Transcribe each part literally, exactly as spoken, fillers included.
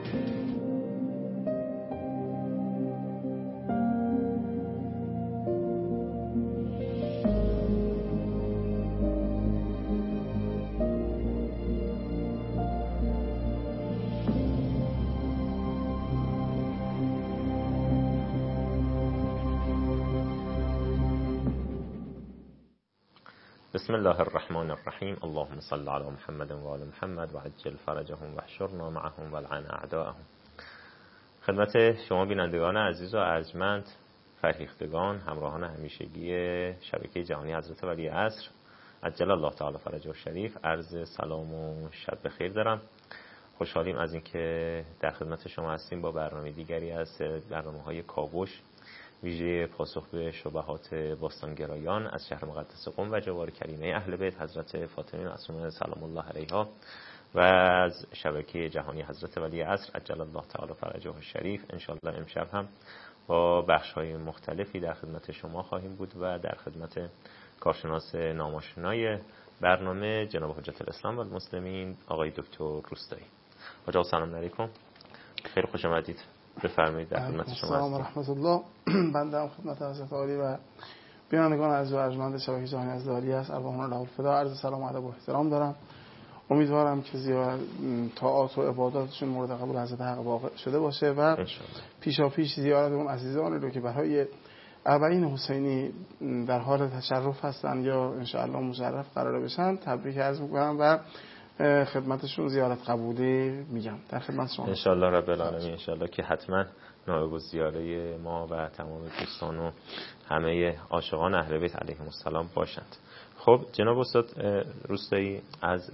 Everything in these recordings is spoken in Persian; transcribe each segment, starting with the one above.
بسم الله الرحمن الرحیم. اللهم صل علی محمد و آل محمد و عجل فرجهم و احشرنا معهم و لعن اعداءهم. خدمت شما بینندگان عزیز و ارجمند، فرهیختگان، همراهان همیشگی شبکه جهانی حضرت ولی عصر عجل الله تعالی فرجه الشریف، عرض سلام و شب بخیر دارم. خوشحالیم از اینکه در خدمت شما هستیم با برنامه دیگری از برنامه‌های کاوش، ویژه پاسخ به شبهات باستانگرایان از شهر مقدس قم و جوار کریمه اهل بیت حضرت فاطمه معصومه سلام الله علیها و از شبکه جهانی حضرت ولی عصر عجل الله تعالی فرجه الشریف. انشالله امشب هم با بخش‌های مختلفی در خدمت شما خواهیم بود و در خدمت کارشناس ناماشنای برنامه جناب حجت الاسلام و المسلمین آقای دکتر روستایی. حاج آقا سلام علیکم، خیلی خوش آمدید، بفرمایید در خدمت شما. سلام و رحمت الله. بنده هم خدمت حضرت عالی و بینندگان عزیز و ارجمند شبکه جهانی حضرت عالی است ارواحنا له الفدا عرض سلام و ادب و احترام دارم. امیدوارم که زیاد طاعات و عباداتشون مورد قبول حضرت حق واقع شده باشه و پیشا پیش زیارت اون عزیزانی رو که برای اربعین حسینی در حال تشرف هستن یا ان شاء الله مشرف قرار بشن تبریک عرض می‌کنم و خدمتشون زیارت قبولی میگم. در خدمت شما ان شاء الله رب العالمین. ان شاء الله که حتما نایب الزیاره ما و تمام دوستان و همه عاشقان اهل بیت علیهم السلام باشند. خب جناب استاد روستایی، از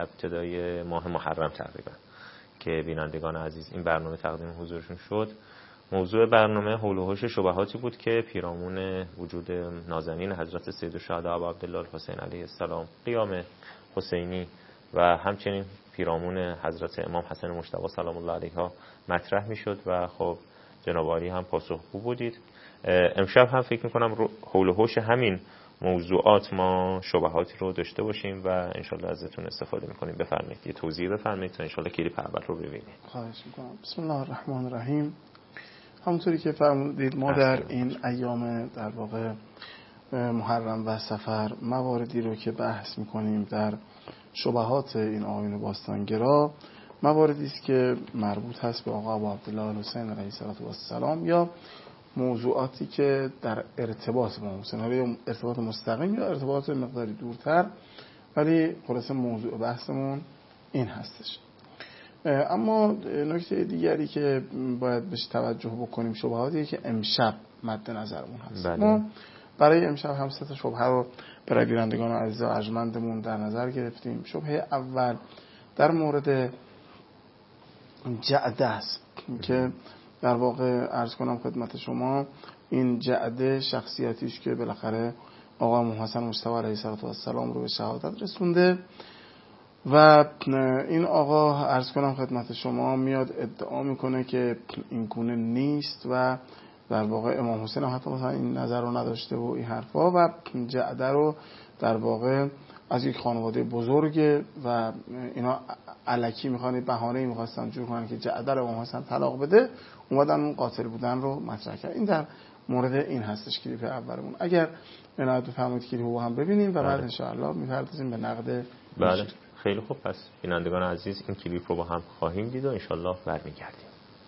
ابتدای ماه محرم تقریبا که بینندگان عزیز این برنامه تقدیم حضورشون شد، موضوع برنامه حول و حوش شبهاتی بود که پیرامون وجود نازنین حضرت سیدالشهدا ابا عبدالله الحسین علیه السلام، قیام حسینی و همچنین پیرامون حضرت امام حسن مجتبی سلام الله علیها مطرح میشد و خب جناب عالی هم پاسخگو بودید. امشب هم فکر میکنم حول و حوش همین موضوعات ما شبهاتی رو داشته باشیم و انشالله ازتون استفاده میکنیم. بفرمایید یه توضیح بفرمایید تا انشالله کلیپ اول رو ببینیم. خواهش میکنم. بسم الله الرحمن الرحیم. همونطوری که فرمودید ما در این ایام در واقع محرم و صفر مواردی رو که بحث میکنیم در شبهات این آیین باستانگرا، مواردی است که مربوط هست به آقا ابو عبدالله الحسین علیه السلام یا موضوعاتی که در ارتباط با حسین، یا ارتباط مستقیم یا ارتباط مقداری دورتر، ولی خلاصه موضوع بحثمون این هستش. اما نکته دیگری که باید بهش توجه بکنیم شبهاتی که امشب مد نظرمون هست. بله. ما برای امشب هم سه تا شبهه رو برای بینندگان عزیز و ارجمندمون در نظر گرفتیم. شبهه اول در مورد جعده است که در واقع عرض کنم خدمت شما این جعده شخصیتیش که بالاخره آقا امام حسن مجتبی علیه السلام رو به شهادت رسونده و این آقا عرض کنم خدمت شما میاد ادعا میکنه که این گونه نیست و در واقع امام حسین هم حتی مثلا این نظر رو نداشته و این حرفا و جعده رو در واقع از یک خانواده بزرگه و اینا الکی میخوان بهانه‌ای میخواستن جور کنن که جعده رو امام حسین طلاق بده، اومدن اون قاتل بودن رو مطرح کرد. این در مورد این هستش کلیپ اولمون. اگر عنایت بفرمایید کلیپ رو هم ببینیم و بعد ان شاء الله میپردازیم به نقد. بله خیلی خوب. پس بینندگان عزیز این کلیپ رو با هم خواهیم دید و ان شاء الله برمیگردیم.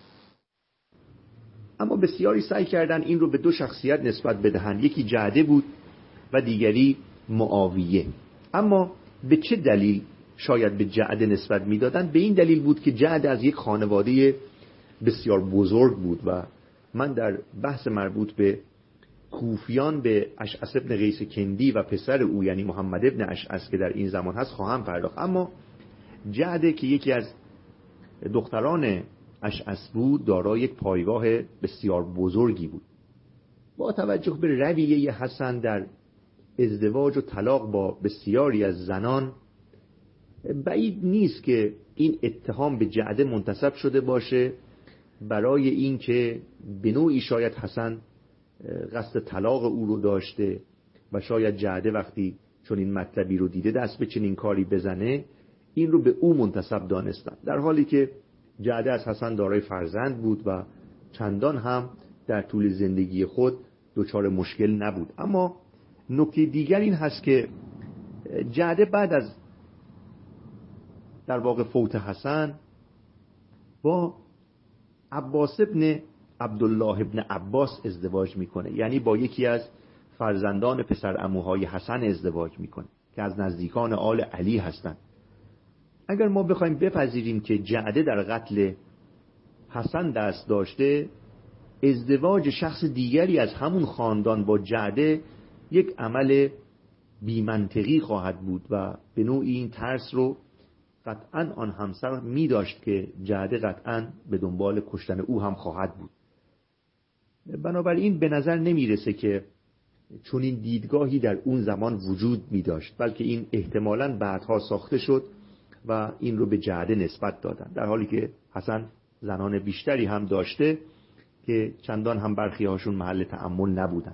اما بسیاری سعی کردن این رو به دو شخصیت نسبت بدهن، یکی جعده بود و دیگری معاویه. اما به چه دلیل شاید به جعده نسبت میدادن؟ به این دلیل بود که جعده از یک خانواده بسیار بزرگ بود و من در بحث مربوط به کوفیان به اشعث ابن قیس کندی و پسر او یعنی محمد ابن اشعث که در این زمان هست خواهم پرداخت. اما جعده که یکی از دختران اشعث بود دارای یک پایگاه بسیار بزرگی بود. با توجه به رویه حسن در ازدواج و طلاق با بسیاری از زنان، بعید نیست که این اتهام به جعده منتسب شده باشه برای این که به نوعی شاید حسن قصد طلاق او رو داشته و شاید جعده وقتی چون این مطلبی رو دیده دست به چنین کاری بزنه این رو به او منتسب دانستن، در حالی که جعده از حسن دارای فرزند بود و چندان هم در طول زندگی خود دچار مشکل نبود. اما نکته دیگر این هست که جعده بعد از در واقع فوت حسن با عباس ابن عبدالله ابن عباس ازدواج میکنه، یعنی با یکی از فرزندان پسر عموهای حسن ازدواج میکنه که از نزدیکان آل علی هستند. اگر ما بخوایم بپذیریم که جعده در قتل حسن دست داشته، ازدواج شخص دیگری از همون خاندان با جعده یک عمل بی‌منطقی خواهد بود و به نوعی این ترس رو قطعاً آن همسر می داشت که جعده قطعاً به دنبال کشتن او هم خواهد بود. بنابراین به نظر نمی رسه که چون این دیدگاهی در اون زمان وجود می داشت، بلکه این احتمالاً بعدها ساخته شد و این رو به جعده نسبت دادن، در حالی که حسن زنان بیشتری هم داشته که چندان هم برخی هاشون محل تأمل نبودن.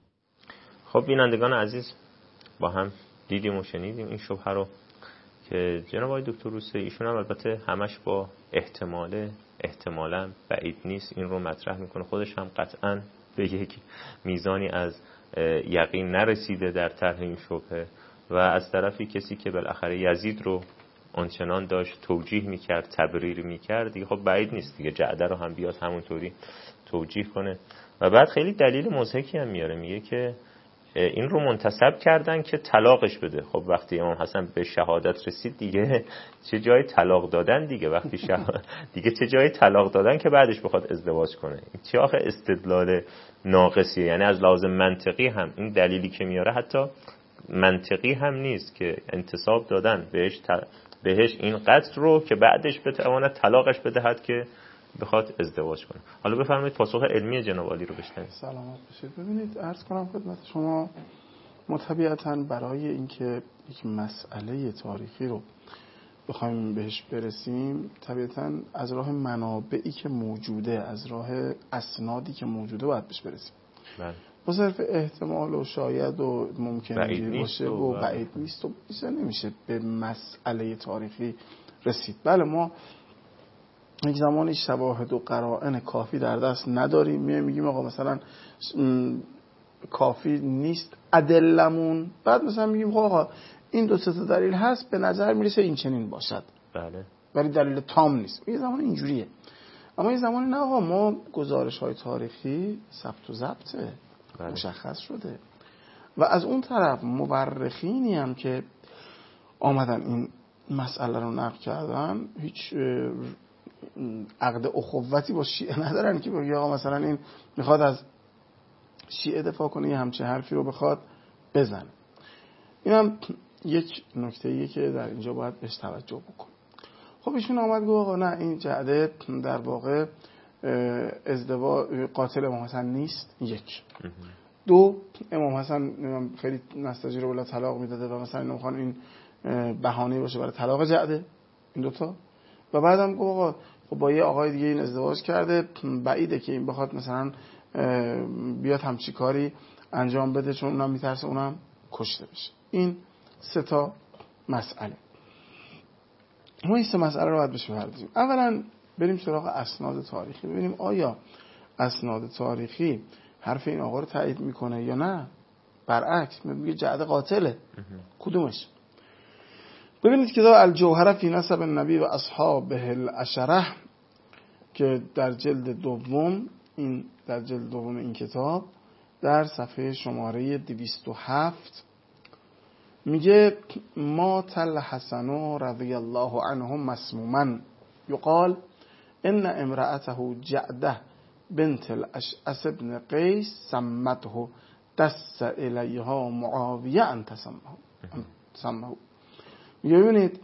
خب بینندگان عزیز، با هم دیدیم و شنیدیم این شبهه رو که جناب آقای دکتر روسیه ایشون هم البته همش با احتماله احتمالاً بعید نیست این رو مطرح میکنه، خودش هم قطعاً به یک میزانی از یقین نرسیده در طرح این شبهه و از طرفی کسی که بالاخره یزید رو آنچنان داشت توجیه میکرد، تبریر میکرد، دیگه خب بعید نیست دیگه جعده رو هم بیاد همونطوری توجیه کنه. و بعد خیلی دلیل مضحکی هم میاره، میگه که این رو منتسب کردن که طلاقش بده. خب وقتی امام حسن به شهادت رسید دیگه چه جای طلاق دادن دیگه، وقتی شهادت دیگه چه جای طلاق دادن که بعدش بخواد ازدواج کنه. این چه آخه استدلال ناقصیه؟ یعنی از لحاظ منطقی هم این دلیلی که میاره حتی منطقی هم نیست که انتساب دادن بهش ت... بهش این قتل رو که بعدش بتواند طلاقش بدهد که بخواد ازدواج کنه. حالا بفرمایید پاسخ علمی جناب عالی رو بشنوید. سلامت باشید. ببینید عرض کنم خدمت شما، ما طبیعتاً برای اینکه یک مسئله تاریخی رو بخوایم بهش برسیم، طبیعتاً از راه منابعی که موجوده، از راه اسنادی که موجوده باید بهش برسیم. بله. با صرف احتمال و شاید و ممکنه باشه و بعید نیست و بیشتر نمیشه به مسئله تاریخی رسید. بله ما یک زمانی شواهد و قرائن کافی در دست نداریم، میایم میگیم آقا مثلا کافی نیست ادلمون، بعد مثلا میگیم آقا این دو سه تا دلیل هست به نظر میرسه این چنین باشد، بله، ولی دلیل تام نیست. یه زمان اینجوریه. اما یه زمانی نه آقا ما گزارش های تاریخی ثبت و ضبطه، بله، مشخص شده و از اون طرف مورخینی هم که آمدن این مسئله رو نقل کردن هیچ عقد اخوتی با شیعه ندارن که بگه آقا مثلا این میخواد از شیعه دفاع کنه یه همچه حرفی رو بخواد بزنه. این هم یک نکته‌ایه که در اینجا باید بهش توجه بکن. خب ایشون آمد گفت آقا نه این جعده در واقع ازدواج قاتل امام حسن نیست. یک دو امام حسن خیلی نستجیر رو بلا طلاق میداده و مثلا نمیخوان این بهانه باشه برای طلاق جعده این دوتا. و بعدم گفت آقا خب با یه آقای دیگه این ازدواج کرده، بعیده که این بخواد مثلا بیاد همچی کاری انجام بده چون اونم میترسه اونم کشته بشه. این سه تا مسئله. ما این سه مسئله رو باید بهش بپردازیم. اولا بریم سراغ اسناد تاریخی، ببینیم آیا اسناد تاریخی حرف این آقا رو تایید میکنه یا نه. برعکس میگه جعده قاتله. کدومش؟ ببینید کتاب الجوهره فی نسب النبی و اصحابه العشره که در جلد دوم، این در جلد دوم این کتاب در صفحه شماره دویست و هفت میگه ما تل حسن رضی الله عنه مسموما یقال ان امرأته جعده بنت الاشعث بن قیس سمته دس الیها معاویه ان تسمه. میگه ببینید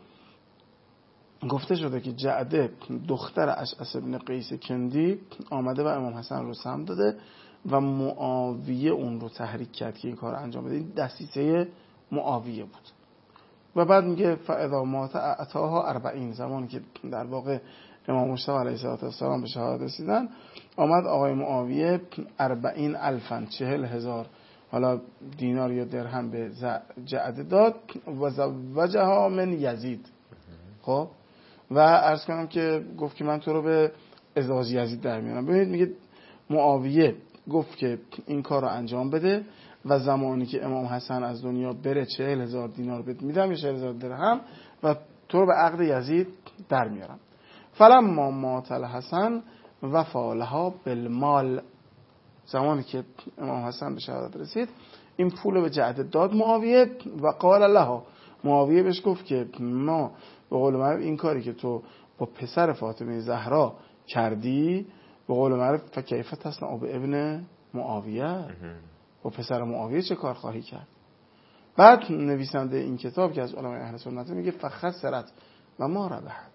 گفته شده که جعده دختر اشعث بن قیس کندی آمده و امام حسن رو سم داده و معاویه اون رو تحریک کرد که این کار انجام بده. این دسیسه معاویه بود. و بعد میگه فاذا مات اعطاها اربعین، زمانی که در واقع امام مجتبی علیه السلام به شهادت رسیدن آمد آقای معاویه اربعین الفن چهل هزار حالا دینار یا درهم به جعده داد و زوجها من یزید. خب و عرض کنم که گفت که من تو رو به ازدواج یزید در میارم. ببینید میگه معاویه گفت که این کار رو انجام بده و زمانی که امام حسن از دنیا بره چهل هزار دینار بهت میدم یا چهل هزار درهم و تو رو به عقد یزید در میارم. فلما مات الحسن وفا لها بالمال، زمانی که امام حسن به شهادت رسید این پول رو به جعده داد معاویه و قال لها، معاویه بهش گفت که ما به قول معروف این کاری که تو با پسر فاطمه زهرا کردی به قول معروف فکیف تصنع بابن معاویه، با پسر معاویه چه کار خواهی کرد؟ بعد نویسنده این کتاب که از علمای اهل سنت میگه فخسرت و ما ربحت،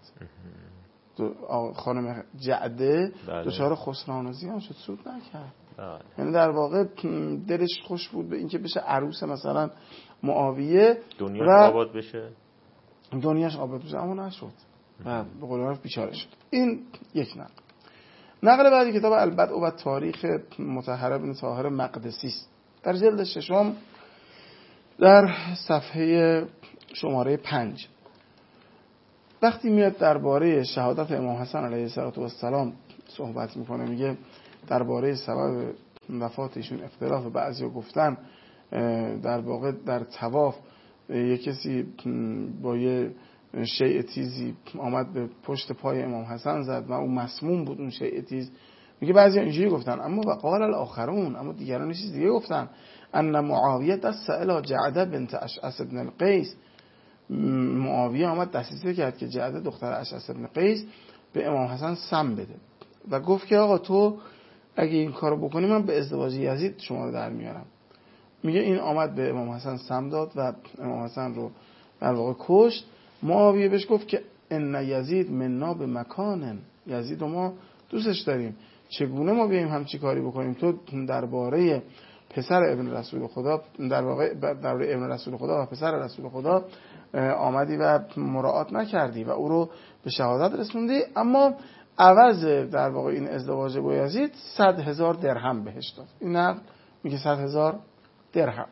خانم جعده دچار خسران و زیان شد، سود نکرد. یعنی در واقع دلش خوش بود به اینکه بشه عروس مثلا معاویه، دنیاش آباد بشه، دنیاش آباد بشه، اما نشد و به قول معروف بیچاره شد. این یک نقل. نقل بعدی کتاب البدء و تاریخ مطهر بن طاهر مقدسی است، در جلد ششم در صفحه شماره پنج. وقتی میاد درباره شهادت امام حسن علیه السلام صحبت میکنه، میگه درباره سبب وفات ایشون اختلاف بعضیا گفتن در واقع در طواف یک کسی با یه شیء تیزی آمد به پشت پای امام حسن زد و اون مسموم بود اون شیء تیز. میگه بعضی اینجوری گفتن، اما وقال الاخرون، اما دیگران چیز دیگه گفتن، ان معاویه دست الی جعده بنت اشعث بن القیس، معاویه آمد دستیسه کرد که جعده دختر اشعث بن قیس به امام حسن سم بده و گفت که آقا تو اگه این کارو بکنی من به ازدواج یزید شما رو در میارم. میگه این آمد به امام حسن سم داد و امام حسن رو در واقع کشت. معاویه بهش گفت که ان یزید مننا به مکانن، یزید و ما دوستش داریم، چگونه ما بیایم همچی کاری بکنیم؟ تو درباره پسر ابن رسول خدا، در واقع درباره ابن رسول خدا و پسر رسول خدا آمدی و مراعات نکردی و او رو به شهادت رسوندی، اما عوض در واقع این ازدواج با یزید صد هزار درهم بهش داد. این نقل میگه صد هزار درهم.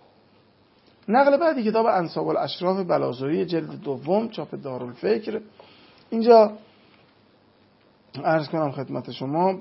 نقل بعدی کتاب انساب الاشراف بلازوری جلد دوم چاپ دارالفکر. اینجا عرض کنم خدمت شما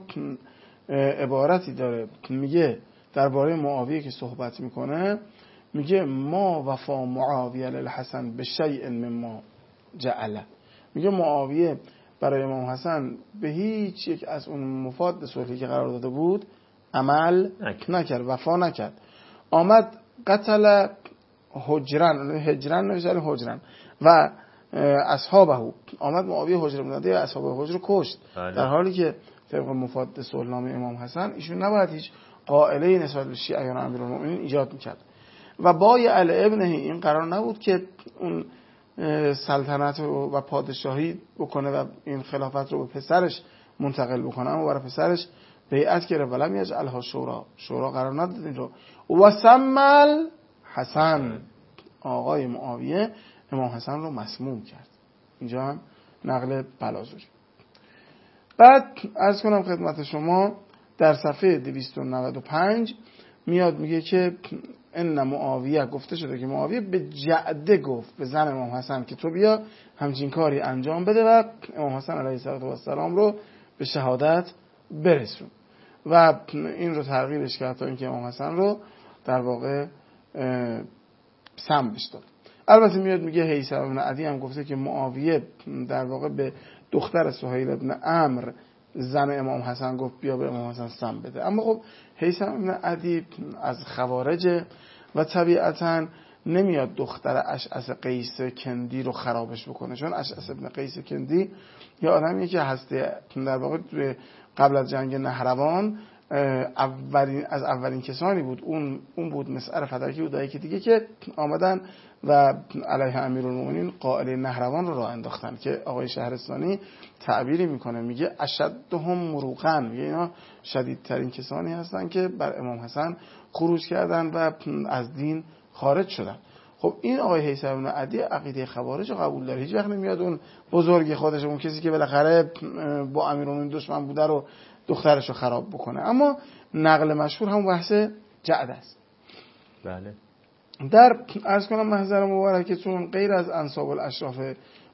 عبارتی داره، میگه درباره معاویه که صحبت میکنه، میگه ما وفا معاویه للحسن به شیء مما جعله، میگه معاویه برای امام حسن به هیچ یک از اون مفاد صلحی که قرار داده بود عمل نکرد، وفا نکرد. آمد قتل هجرن، هجرن نوشته هجرن و اصحابه، آمد معاویه هجر بنده و اصحاب هجر کشت، در حالی که طبق مفاد صلحنامه امام حسن ایشون نباید هیچ قائله نسبت به شیعیان امیرالمومنین ایجاد میکرد و با علی ابنه این قرار نبود که اون سلطنت و پادشاهی بکنه و این خلافت رو به پسرش منتقل بکنه، اما برای پسرش بیعت کرده ولم یجعلها شورا، شورا قرار نداد این رو. و سمل حسن، آقای معاویه امام حسن رو مسموم کرد. اینجا هم نقل بلازوری. بعد عرض کنم خدمت شما در صفحه دویست و نود و پنج میاد میگه که ان معاویه، گفته شده که معاویه به جعده گفت، به زن امام حسن، که تو بیا همچین کاری انجام بده و امام حسن علیه السلام رو به شهادت برسون و این رو تغییرش کرد تا اینکه امام حسن رو در واقع سم بش داد. البته میاد میگه هیثم بن عدی هم گفته که معاویه در واقع به دختر سهیل بن عمرو زن امام حسن گفت بیا به امام حسن سم بده. اما خب هیثم بن عدی از خوارج و طبیعتاً نمیاد دختر اشعث قیس کندی رو خرابش بکنه، چون اشعث بن قیس کندی یه آدمیه که هسته در واقع قبل از جنگ نهروان اولین از اولین کسانی بود، اون اون بود مسعر فترکی بود که دیگه که آمدن و علیه امیرالمومنین قائله نهروان رو راه انداختن که آقای شهرستانی تعبیری میکنه، میگه اشدهم مروقا، میگه اینا شدیدترین کسانی هستن که بر امام حسن خروج کردن و از دین خارج شدن. خب این آقای هیثم بن عدی عقیده خوارج رو قبول داره، هیچ وقت نمیاد اون بزرگ خودش، اون کسی که بالاخره با امیرالمومنین دشمن بوده رو دخترش رو خراب بکنه. اما نقل مشهور هم بحث جعد است. بله. در عرض کنم محضر مبارکتون غیر از انساب الاشراف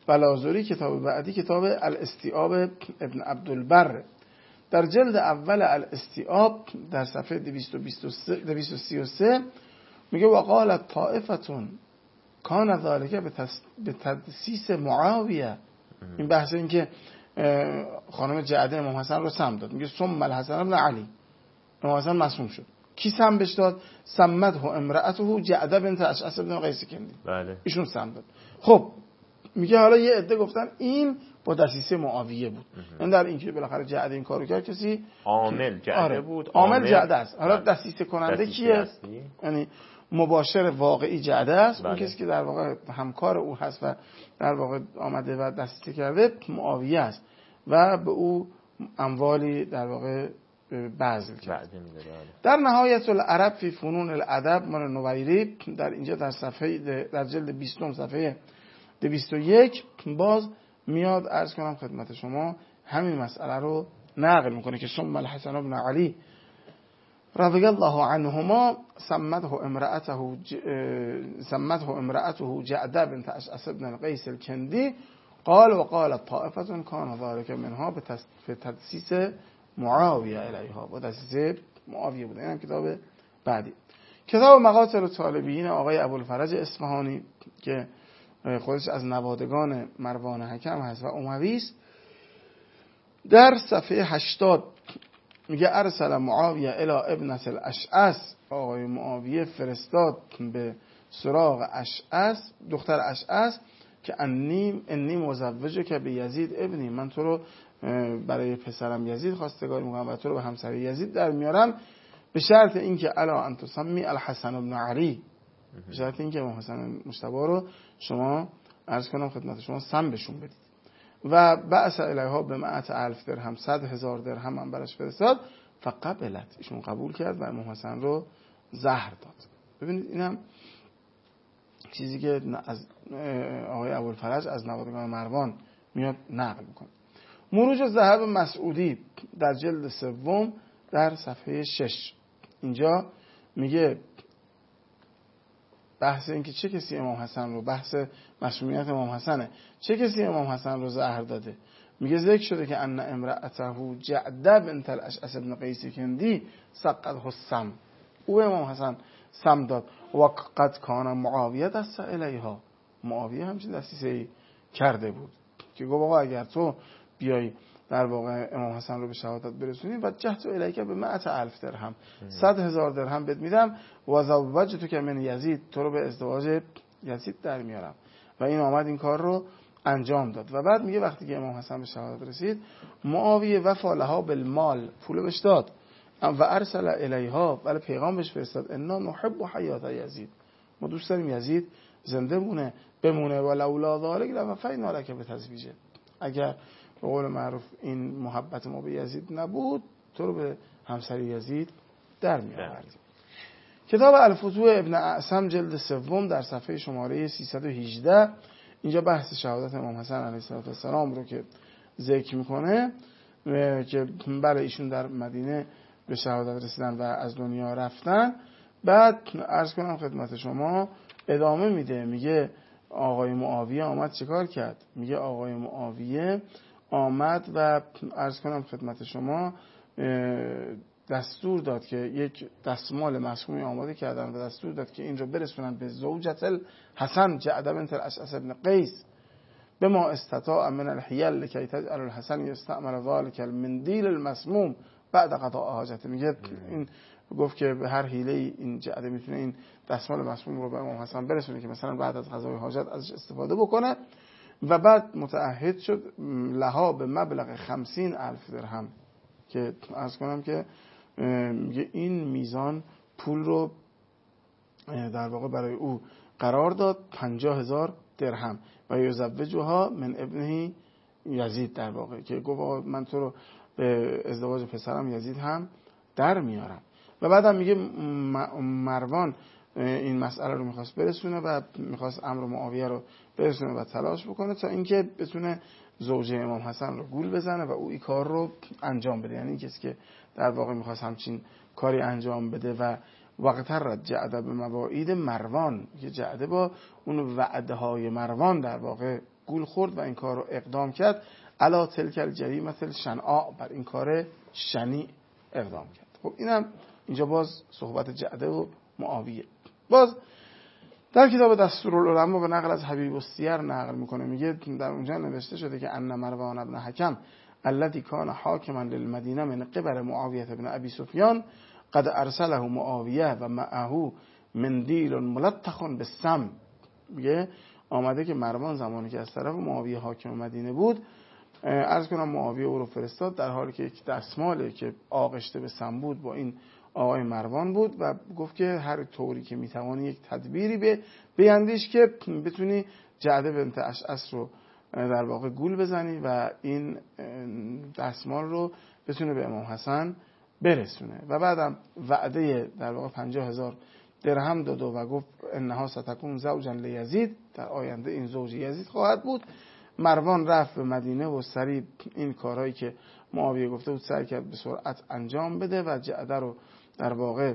بلازوری کتاب بعدی کتاب الاستیاب ابن عبدالبر در جلد اول الاستیاب در صفحه دویست و سی و سه میگه وقال طائفتون کان ذالک به تدسیس معاویه. این بحث این که خانم جعده امام حسن رو سم داد، میگه ثم الحسن ابن علی، امام حسن مسموم شد. کی سم بهش داد؟ سمته امرأته جعده بنت اشعث بن قیس کندی. بله. ایشون سم داد. خب میگه حالا یه عده گفتن این با دسیسه معاویه بود. این در این که بالاخره جعده این کارو کرد کسی عامل جعده آره. بود. عامل جعده است. حالا بله. دسیسه کننده دسیسه کیه؟ هستی؟ یعنی مباشر واقعی جعده است. بله. اون کسی که در واقع همکار او هست و در واقع آمده و دسیسه کرده معاویه است و به او اموالی در واقع بذل کرد. در نهایت العرب فی فنون الادب من نویری در اینجا در صفحه در جلد بیستم صفحه دویست و یک باز میاد عرض کنم خدمت شما همین مسئله رو نقل میکنه که ثم الحسن بن علی رضی الله عنهما سمته امرأته سمته امرأته جعده بنت اشعث بن القیس الکندی قال وقال طائفة كان ذلك منها به تدسیس معاویه الیها، با تدسیس معاویه بود. این هم کتاب بعدی کتاب مقاتل الطالبین آقای ابوالفرج اصفهانی که خودش از نوادگان مروان حکم هست و اموی است. در صفحه هشتاد میگه ارسل معاویه الی ابنة الاشعث، آقای معاویه فرستاد به سراغ اشعث دختر اشعث که انی انی مزوجه که به یزید ابنی، من تو رو برای پسرم یزید خواستگاری میکنم و تو رو به همسر یزید در میارم به شرط اینکه الا ان تسمی الحسن بن علی، به شرط اینکه امام حسن مجتبی رو شما عرض کنم خدمت شما سم بهشون بدید. و بعث الیها به مئت الف درهم، صد هزار درهم هم براش فرستاد. فقبلت، ایشون قبول کرد و امام حسن رو زهر داد. ببینید اینم چیزی که از آقای ابوالفرج از نوادگان مروان میاد نقل میکنه. مروج ذهب مسعودی در جلد سوم در صفحه شش اینجا میگه بحث این که چه کسی امام حسن رو، بحث مسمومیت امام حسنه، چه کسی امام حسن رو زهر داده. میگه ذکر شده که ان امرأته جعده بنت الاشعث بن قیس کندی سقطه السم، او امام حسن سم داد. و قد کان معاویه دست الیها، معاویه همچین دستیسه کرده بود که گفت آقا اگر تو بیای در واقع امام حسن رو به شهادت برسونی و جهت الیک به مئت الف درهم، صد هزار درهم بهت میدم و زوجتو که من یزید، تو رو به ازدواج یزید در میارم. و این آمد این کار رو انجام داد. و بعد میگه وقتی که امام حسن به شهادت رسید معاویه وفا لها بالمال، پول بهش داد و ارسل الیها، ولی پیغام بهش فرستاد انا نحب حیات یزید، ما دوست داریم یزید زنده مونه بمونه و لولا ذلک لوفینا لک بتزویجه، اگر به قول معروف این محبت ما به یزید نبود تو رو به همسر یزید در می آوردیم. کتاب الفتوح ابن اعصم جلد سوم در صفحه شماره سیصد و هجده اینجا بحث شهادت امام حسن علیه السلام رو که ذکر میکنه که برای ایشون در مدینه به شهادت رسیدن و از دنیا رفتن. بعد عرض کنم خدمت شما ادامه میده، میگه آقای معاویه آمد چیکار کرد؟ میگه آقای معاویه آمد و عرض کنم خدمت شما دستور داد که یک دستمال مسمومی آماده کردن و دستور داد که این رو برسونن به زوجت الحسن جعده بنت الاشعث بن قیس به ما استطاع من الحیل لکی تجعل الحسن یستعمل ذلك المندیل المسموم بعد قضاء حاجته. میگه این گفت که به هر حیله این جعده میتونه این دستمال مسموم رو به امام حسن برسونه که مثلا بعد از قضای حاجت ازش استفاده بکنه. و بعد متعهد شد لها به مبلغ خمسین الف درهم که عرض کنم که میگه این میزان پول رو در واقع برای او قرار داد، پنجاه هزار درهم و یزوجها من ابنه یزید، در واقع که گفت من تو رو به ازدواج پسرم یزید هم در میارم. و بعدم میگه مروان این مسئله رو میخواست برسونه و میخواست امر معاویه رو برسونه و تلاش بکنه تا اینکه بتونه زوجه امام حسن رو گول بزنه و او این کار رو انجام بده. یعنی کسی که در واقع میخواست همچین کاری انجام بده و وقتر جعده به مواعید مروان، که جعده با اون وعده های مروان در واقع گول خورد و این کار رو اقدام کرد. الا تلک الجریمه الشنعاء، بر این کار شنیع اقدام کرد. خب اینم اینجا باز صحبت جعده و معاویه. باز در کتاب دستورالعلما به نقل از حبیب السیر نقل میکنه، میگه در اونجا نوشته شده که ان مروان بن حکم الذي كان حاکما للمدینه من قبل معاویه بن ابی سفیان قد ارسله معاویه و معه مندیل ملطخ بالسم. میگه آمده که مروان زمانی که از طرف معاویه حاکم مدینه بود، عرض کنم معاویه او رو فرستاد در حالی که یک دستماله که آغشته به سم بود با این آقای مروان بود و گفت که هر طوری که میتوانی یک تدبیری به بیندیش که بتونی جعده بنت اشعث رو در واقع گول بزنی و این دستمال رو بتونه به امام حسن برسونه. و بعدم وعده در واقع پنجاه هزار درهم داد و گفت انها ستکون زوجا لیزید، در آینده این زوج یزید خواهد بود. مروان رفت به مدینه و سریع این کارهایی که معاویه گفته بود سعی کرد به سرعت انجام بده و جعده رو در واقع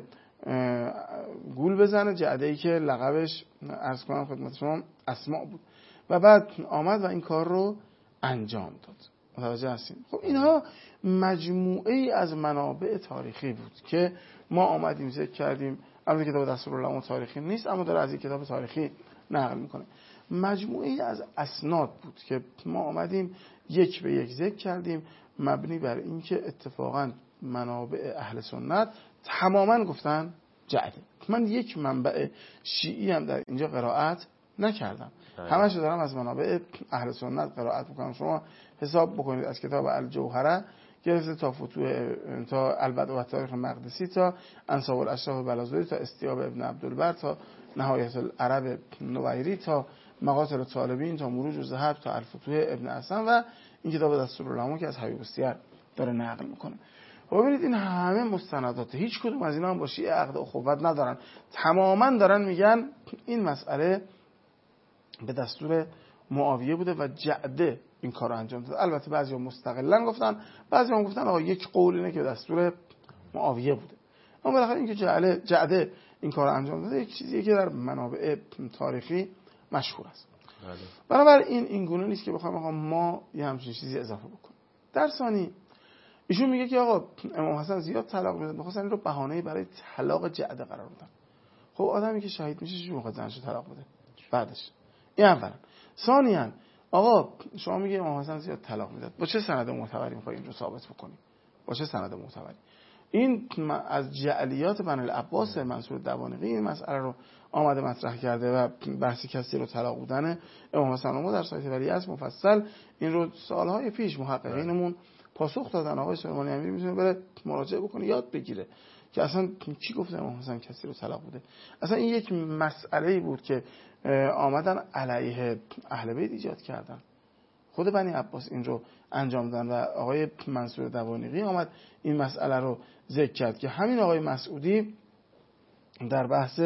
گول بزنه. جعده ای که لقبش عرض کنم خدمت شما اسماء بود و بعد آمد و این کار رو انجام داد. متوجه هستین؟ خب اینها مجموعه ای از منابع تاریخی بود که ما آمدیم ذکر کردیم. البته کتاب دستورالعلما تاریخی نیست اما داره از این کتاب تاریخی نقل میکنه. مجموعه ای از اسناد بود که ما آمدیم یک به یک ذکر کردیم، مبنی بر اینکه اتفاقا منابع اهل سنت تماما گفتن جعده. من یک منبع شیعی هم در اینجا قرائت نکردم، همش دارم از منابع اهل سنت قرائت میکنم. شما حساب بکنید از کتاب الجوهره گرفته تا فتوح، تا البدء و تاریخ مقدسی، تا انساب الاشراف بلازوری، تا استیاب ابن عبدالبر، تا نهایت العرب نویری، تا مقاتل طالبین، تا مروج و ذهب، تا الفتوح ابن حسن و این کتاب دستورالعلما که از حبیب السیر داره نقل میکنه. و ببینید این همه مستندات، هیچ کدوم از اینا هم با شیعه عقد اخوت ندارن، تماما دارن میگن این مسئله به دستور معاویه بوده و جعده این کار رو انجام داد. البته بعضیا مستقلا گفتن، بعضیا هم گفتن آقا یک قول اینه که دستور معاویه بوده. اما بالاخره اینکه جعده جعده این کار رو انجام داده یک چیزیه که در منابع تاریخی مشهور است. بنابراین این گونه نیست که بخوایم آقا ما یه همچین چیزی اضافه بکنیم. در ثانی ایشون میگه که آقا امام حسن زیاد طلاق میداد، می‌خواستن این رو بهانه‌ای برای طلاق جعده قرار بدن. خب آدمی که شهید میشه چون می‌خواد زنشو طلاق بده بعدش؟ این اولا. ثانیاً آقا شما میگه امام حسن زیاد طلاق میداد، با چه سند معتبری می‌خوای این رو ثابت بکنی؟ با چه سند معتبری؟ این از جعلیات بنی العباس منصور دوانقی این مسئله رو آمده مطرح کرده و بحث کسی رو طلاق بودن امام حسن ما در سایت ولیعصر مفصل این رو سالهای پیش محققینمون پاسخ دادن. آقای سلیمانی امیری میتونه بره مراجعه بکنه یاد بگیره که اصلا کی گفته امام حسن کسی رو طلاق بوده. اصلا این یک مسئله‌ای بود که آمدن علیه اهل بیت ایجاد کردن، خود بنی عباس این رو انجام دادن و آقای منصور دوانقی آمد این مسئله رو ذکر کرد که همین آقای مسعودی در بحث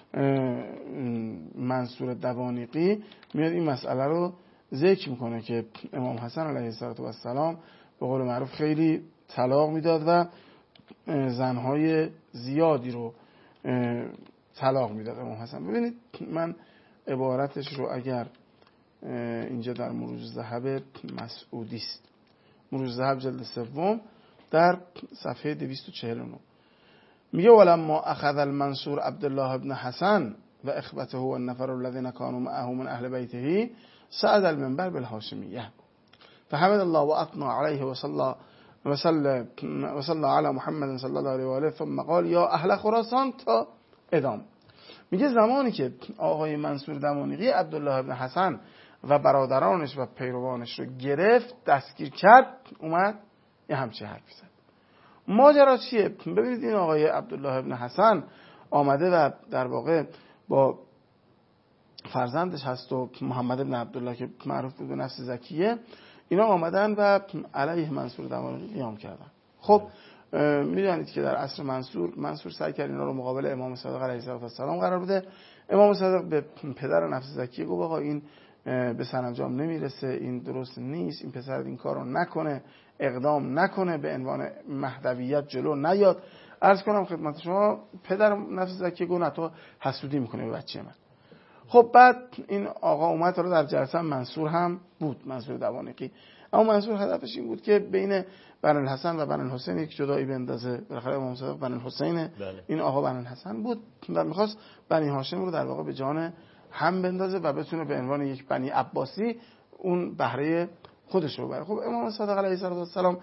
منصور دوانقی میاد این مسئله رو ذکر میکنه که امام حسن علیه السلام به قول معروف خیلی طلاق میداد و زنهای زیادی رو طلاق میداد امام حسن. ببینید من عبارتش رو اگر اینجا در مروج الذهب مسعودی است، مروج الذهب جلد سوم در صفحه دویست و چهل و نه میگه ولما اخذ المنصور عبدالله ابن حسن و اخبته و النفر الذين كانوا معه من اهل بیته صعد المنبر بالهاشمیه فحمد الله و اثنى علیه و صلی و صلی علی محمد صلی الله علیه و آله ثم قال یا اهل خراسان تا ادام. میگه زمانی که آقای منصور دوانقی عبدالله ابن حسن و برادرانش و پیروانش رو گرفت دستگیر کرد اومد یه همچه حرفی زد. ماجرا چیه؟ ببینید این آقای عبدالله ابن حسن آمده و در واقع با فرزندش هست و محمد ابن عبدالله که معروف بود به نفس زکیه، اینا آمدن و علیه منصور دوانقی قیام کردن. خب میدونید که در عصر منصور منصور سعی کرد اینا رو مقابل امام صادق علیه السلام قرار بده. امام صادق به پدر نفس زکیه گفت آقا این به سرانجام نمیرسه، این درست نیست، این پسر این کارو نکنه، اقدام نکنه، به عنوان مهدویت جلو نیاد. عرض کنم خدمت شما پدر نفس زکیه گفت نه تو حسودی میکنه به بچه من. خب بعد این آقا اومد رو در جلسه منصور هم بود، منصور دوانقی. اما منصور هدفش این بود که بین بنی الحسن و بنی الحسین یک جدایی بندازه. بالاخره امام صادق بنی الحسین، این آقا بنی الحسن بود و میخواست بنی هاشم رو در واقع به جان هم بندازه و بتونه به عنوان یک بنی عباسی اون بهره خودش رو ببره. خب امام صادق علیه السلام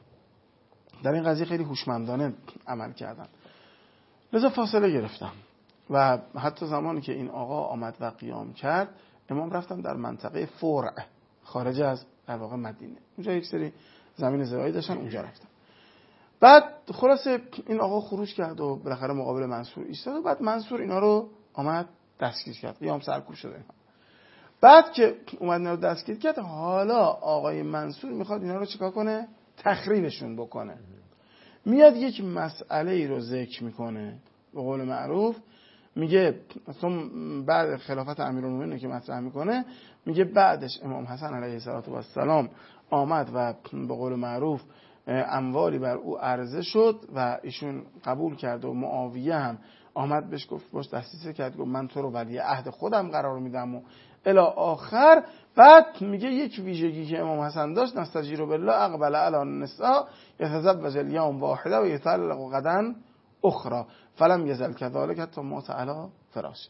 در این قضیه خیلی هوشمندانه عمل کردن، لذا فاصله گرفتم و حتی زمانی که این آقا آمد و قیام کرد، امام رفتن در منطقه فرع خارج از در واقع مدینه، اونجا یک سری زمین زراعی داشتن، اونجا رفتن. بعد خلاصه این آقا خروج کرد و بالاخره مقابل منصور ایستاد و بعد منصور اینا رو آمد دستگیر کرد، قیام سرکوب شد اینا. بعد که اومد اینا رو دستگیر کرد، حالا آقای منصور میخواد اینا رو چیکار کنه؟ تخریبشون بکنه. میاد یک مسئله ای رو ذکر میکنه، به قول معروف میگه اصلا بعد خلافت امیرالمومنین که مطرح میکنه، میگه بعدش امام حسن علیه السلام آمد و به قول معروف اموالی بر او عرضه شد و ایشون قبول کرد و معاویه هم آمد بهش گفت، باش دستیسه کرد، گفت من تو رو ولی عهد خودم قرار میدم و الی آخر. بعد میگه یک ویژگی که امام حسن داشت، نستجیر بالله اقبل علی النساء یتزوج الیوم واحده و یطلق غدا اخرى فلم یزل كذلك حتی مات علی فراش.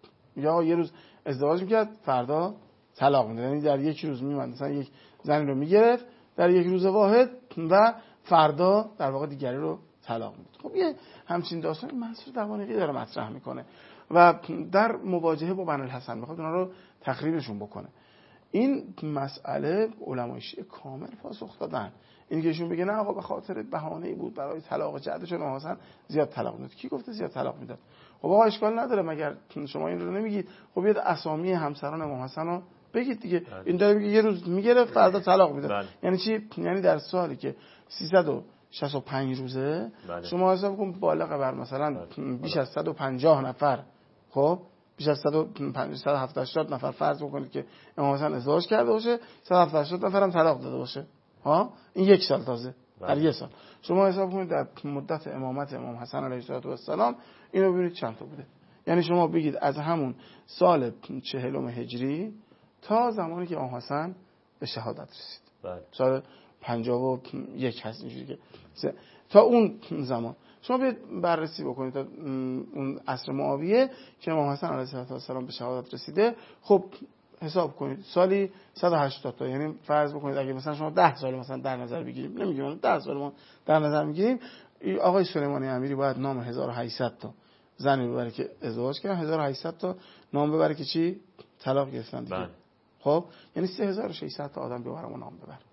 یا یه روز ازدواج میکرد، فردا طلاق میداد، یعنی در یک روز میموند مثلا یک زنی رو میگرفت در یک روز واحد و فردا در واقع دیگری رو طلاق میداد. خب یه همچین داستانی منصور دوانقی داره مطرح میکنه و در مواجهه با بنی الحسن میخواد اونا رو تخریبشون بکنه. این مسئله علمای شیعه کامل پاسخ دادن. این که ایشون بگه نه آقا به خاطر بهانه‌ای بود برای طلاق جدش، امام حسن زیاد طلاق میداد. کی گفته زیاد طلاق میداد؟ خب آقا اشکال نداره، مگر شما این رو نمیگید؟ خب بیاد اسامی همسران امام حسن رو بگید دیگه. این داره میگه یه روز میگرفت فردا طلاق میداد. بله. یعنی چی؟ یعنی در سالی که سیصد و شصت و پنج روزه بله. شما حساب کن بالغ بر مثلا بله. بیش از صد و پنجاه نفر، خب بیش از صد و هفتاد نفر فرض بکنید که امام حسن ازدواج کرده باشه، صد و هفتاد نفر هم طلاق داده باشه، ها این یک سال تازه در یک سال. شما حساب کنید در مدت امامت امام حسن علیه السلام اینو ببینید چند تا بوده. یعنی شما بگید از همون سال چهلم هجری تا زمانی که امام حسن به شهادت رسید بله. سال پنجاه و یک هست اینجوری که تا اون زمان شما بیاید بررسی بکنید تا اون عصر معاویه که امام حسن علیه السلام به شهادت رسیده. خب حساب کنید سالی صد و هشتاد تا، یعنی فرض بکنید اگه مثلا شما ده سال مثلا در نظر بگیریم، نمیگیم ده سال ما در نظر میگیریم، آقای سلیمانی امیری باید نام هزار و هشتصد تا زنی ببره که ازدواج کردن، هزار و هشتصد تا نام ببره که چی؟ طلاق گرفتن دیگه. خب یعنی سه هزار و ششصد تا آدم ببرم و نام ببر.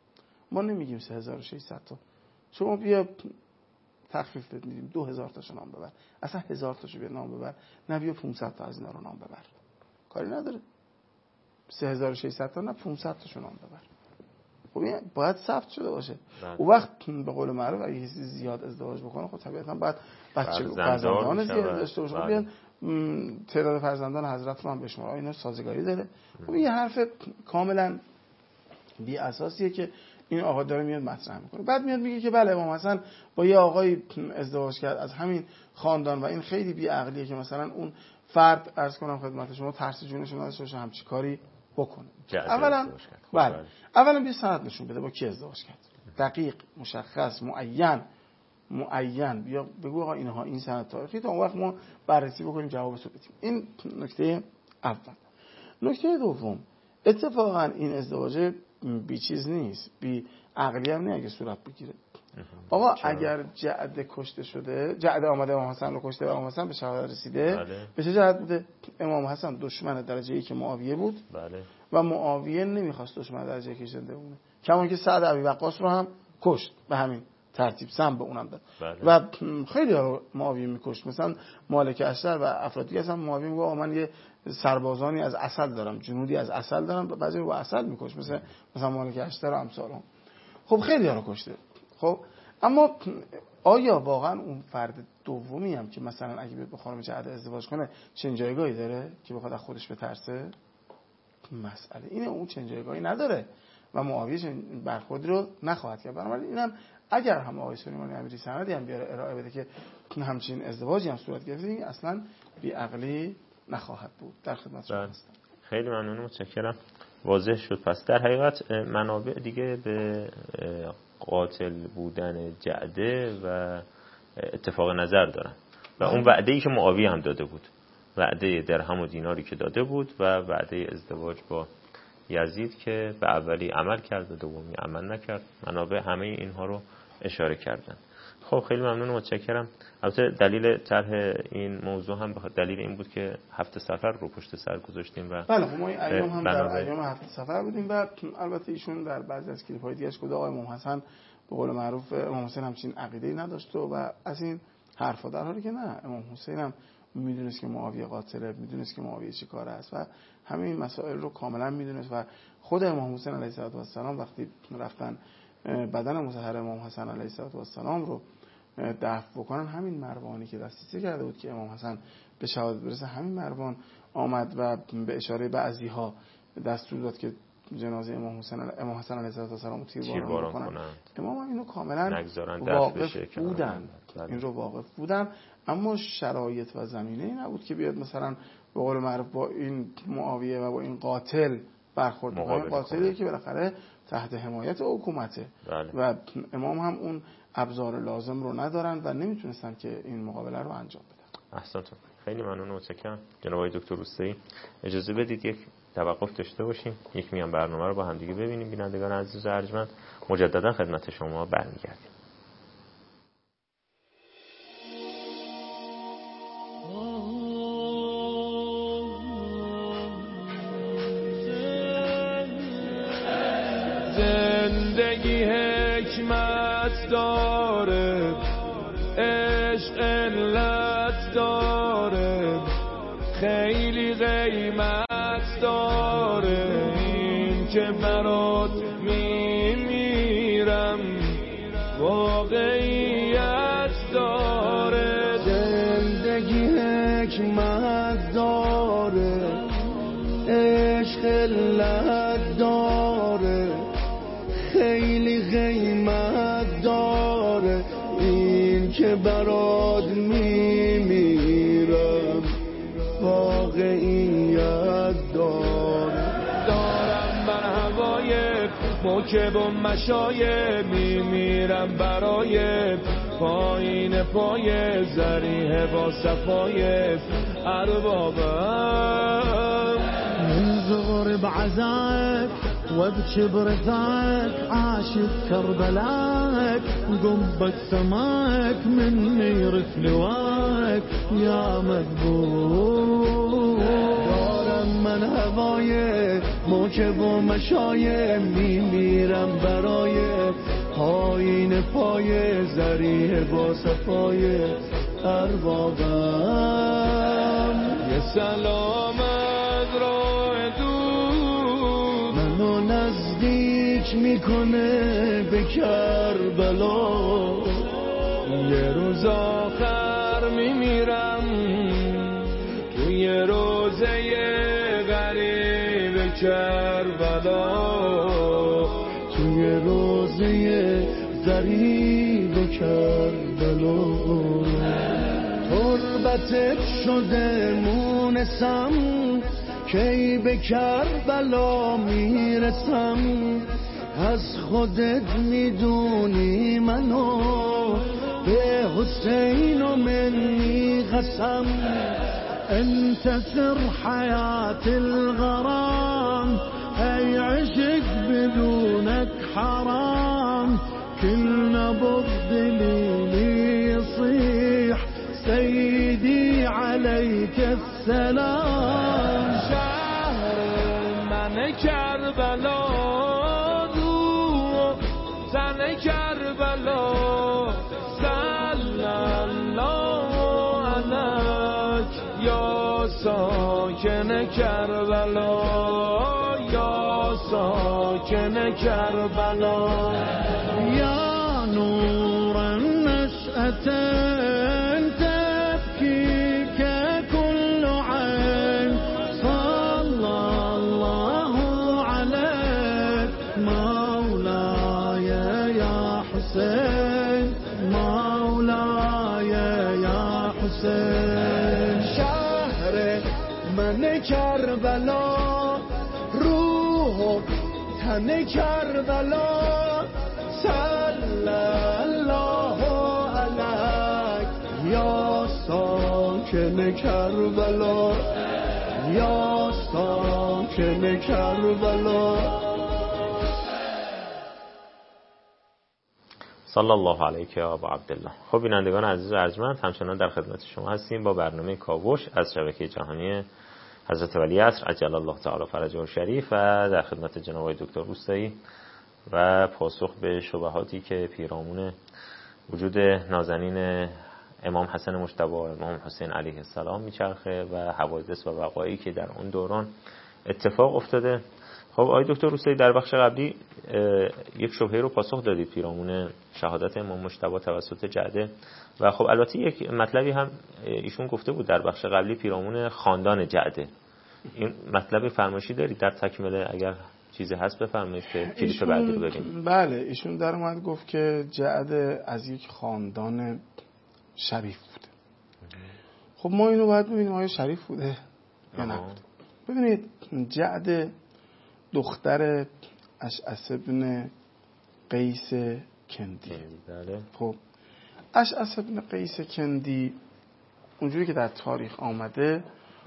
ما نمیگیم سه هزار و ششصد تا، شما بیا تخفیف بدیم دو هزار تاشو نام ببر، اصلا هزار تاشو بیا نام ببر، نه بیا پانصد تا از اینا رو نام ببر، کاری نداره. سه هزار و ششصد تا نه پانصد تاشو نام ببر. خب این باید ثبت شده باشه. اون وقت به قول معروف اگه کسی زیاد ازدواج بکنه خب طبیعتا باید بچه فرزندان زیاد داشته باشه. خب بیان تعداد فرزندان حضرت رو هم بشماره، اینا سازگاری داره. خب این حرف کاملا بی اساسیه که این آقا داره میاد مطرح میکنه. بعد میاد میگه که بله امام حسن با یه آقای ازدواج کرد از همین خاندان و این خیلی بی عقلیه که مثلا اون فرد عرض کنم خدمت شما ترس جونش رو نداشته باشه همچین کاری بکنه. اولا بله اولا بیا سند نشون بده با کی ازدواج کرد، دقیق مشخص معین معین بیا بگو آقا اینها این سند تاریخی، تا اون وقت ما بررسی بکنیم جوابشو بدیم. این نکته اول. نکته دوم، اتفاقا این ازدواج بی چیز نیست، بی عقلی هم نه اگه صورت بگیره. آقا اگر جعد کشته شده، جعد آمده امام حسن رو کشته و امام حسن به شهادت رسیده، بله. به چه جهت بوده؟ امام حسن دشمن درجه یک معاویه بود بله. و معاویه نمیخواست دشمن درجه یک زنده بمونه، کما که سعد ابی وقاص رو هم کشت به همین ترتیب، سم به اونم داد بله. و خیلی ها رو معاویه میکشت، مثلا مالک اشتر و افراد دیگه هم معاویه میگه من یه سربازانی از عسل دارم، جنودی از عسل دارم، بعضی رو با عسل میکشت، مثلا مثلا مالک اشتر و امثالهم. خب خیلی ها رو کشته. خب اما آیا واقعا اون فرد دومی هم که مثلا اگه بیاد با خانم جعد ازدواج کنه چنین جایگاهی داره که بخواد از خودش بترسه؟ مسئله اینه، اون چنین جایگاهی نداره و معاویه چنین برخوردی رو نخواهد کرد. بنابراین اینم اگر هم آقای سلیمانی امیری سندی هم بیاره ارائه بده که همچین ازدواجی هم صورت گرفته، این اصلا بی عقلی نخواهد بود. در خدمت شما هستم. خیلی ممنونم، متشکرم. واضح شد. پس در حقیقت منابع دیگه به قاتل بودن جعده و اتفاق نظر دارن و اون وعده‌ای که معاویه هم داده بود، وعده درهم و دیناری که داده بود و وعده ازدواج با یزید که به اولی عمل کرد و دومی عمل نکرد، منابع همه اینها رو اشاره کردن. خب خیلی ممنون و متشکرم. البته دلیل طرح این موضوع هم به دلیل این بود که هفته سفر رو پشت سر گذاشتیم و بله ما این ایام هم در ایام هفته سفر بودیم و البته ایشون در بعضی از کلیپ‌های دیگه‌اش گفت آقای امام حسن به قول معروف امام حسین همچین عقیده‌ای نداشت و از این حرفا، در حالی که نه، امام حسین هم میدونست که معاویه قاتله، میدونست که معاویه چی کاره است و همه این مسائل رو کاملا میدونست و خود امام حسین علیه السلام وقتی رفتن بدن مطهر امام حسن علیه السلام رو دفن بکنن، همین مروانی که دسترسی کرده بود که امام حسن به شهادت برسه، همین مروان آمد و به اشاره بعضی‌ها دستور داد که جنازه امام حسین امام حسن علیه السلام رو تیرباران کنن. امام هم اینو کاملا واقف بودن، این رو واقف بودن، اما شرایط و زمینه‌ای نبود که بیاد مثلا به قول معروف با این معاویه و با این قاتل برخورد کنه. قاتلی که بالاخره تحت حمایت حکومته بله. و امام هم اون ابزار لازم رو ندارن و نمیتونستن که این مقابله رو انجام بدن. احسنتون. خیلی ممنون و متشکرم. جناب آقای دکتر روستایی، اجازه بدید یک توقف داشته باشیم، یک میان برنامه رو با هم دیگه ببینیم. بینندگان عزیز و ارجمند، مجددا خدمت شما برمیگردیم. زندگی حکمت داره، عشق علت داره، خیلی قیمت داره، این که برات میمیرم واقعیت داره. زندگی حکمت داره، عشق علت داره، خیلی قیمت داره، این که برات میمیرم واقعیت داره. دارم بر هوای موکب و مشایب، میمیرم برای پایین پای زریح با صفای اربابم. من زغر بعزاك وابكي برثاك، عاشق كربلاك وقنبك سماك، من يرث لواك يا مذبوح. دارم من هوای موکب و مشایب، میمیرم برای پایین پای زریح با صفای اربابم. یه سلام از راه دور منو نزدیک میکنه به کربلا، یه روز آخر میمیرم توی روزه غریب کربلا، توی روزه غریب کربلا. تربتت شده مونسم، کی به کربلا میرسم، از خودت میدونی منو به حسین و منی قسم. انت سر حياة الغرام، اي عشق بدونك حرام، كل نبض دليلي يصيح سيدي عليك السلام. شهر من کربلا، دو زن کربلا، صلی الله علیک یا ساکن کربلا، یا ساکن کربلا. يا نور النشأة تن کربلا روح و تن کربلا صلی الله علیک یا ساکن کربلا یا ساکن کربلا. صلی الله علیک یا ابا عبدالله. خب بینندگان عزیز و ارجمند، همچنان در خدمت شما هستیم با برنامه کاوش از شبکه جهانی حضرت ولی عصر عجل الله تعالی فرجه الشریف و در خدمت جناب آقای دکتر روستایی و پاسخ به شبهاتی که پیرامون وجود نازنین امام حسن مجتبی امام حسین علیه السلام میچرخه و حوادث و وقایعی که در اون دوران اتفاق افتاده. خب آقای دکتر روستایی، در بخش قبلی یک شبهه رو پاسخ دادید پیرامون شهادت امام مجتبی توسط جعده و خب البته یک مطلبی هم ایشون گفته بود در بخش قبلی پیرامون خاندان جعده. این مطلب فرمایشی دارید در تکمله؟ اگر چیزی هست بفرمایید که کلیپ بعدی رو بگیم. بله، ایشون در اومد گفت که جعده از یک خاندان شریف بوده. خب ما اینو باید ببینیم آیا شریف بوده یا نبوده. ببینید جعده دختر اشعث ابن قیس کندی. بله. خب اشعث ابن قیس کندی اونجوری که در تاریخ آمده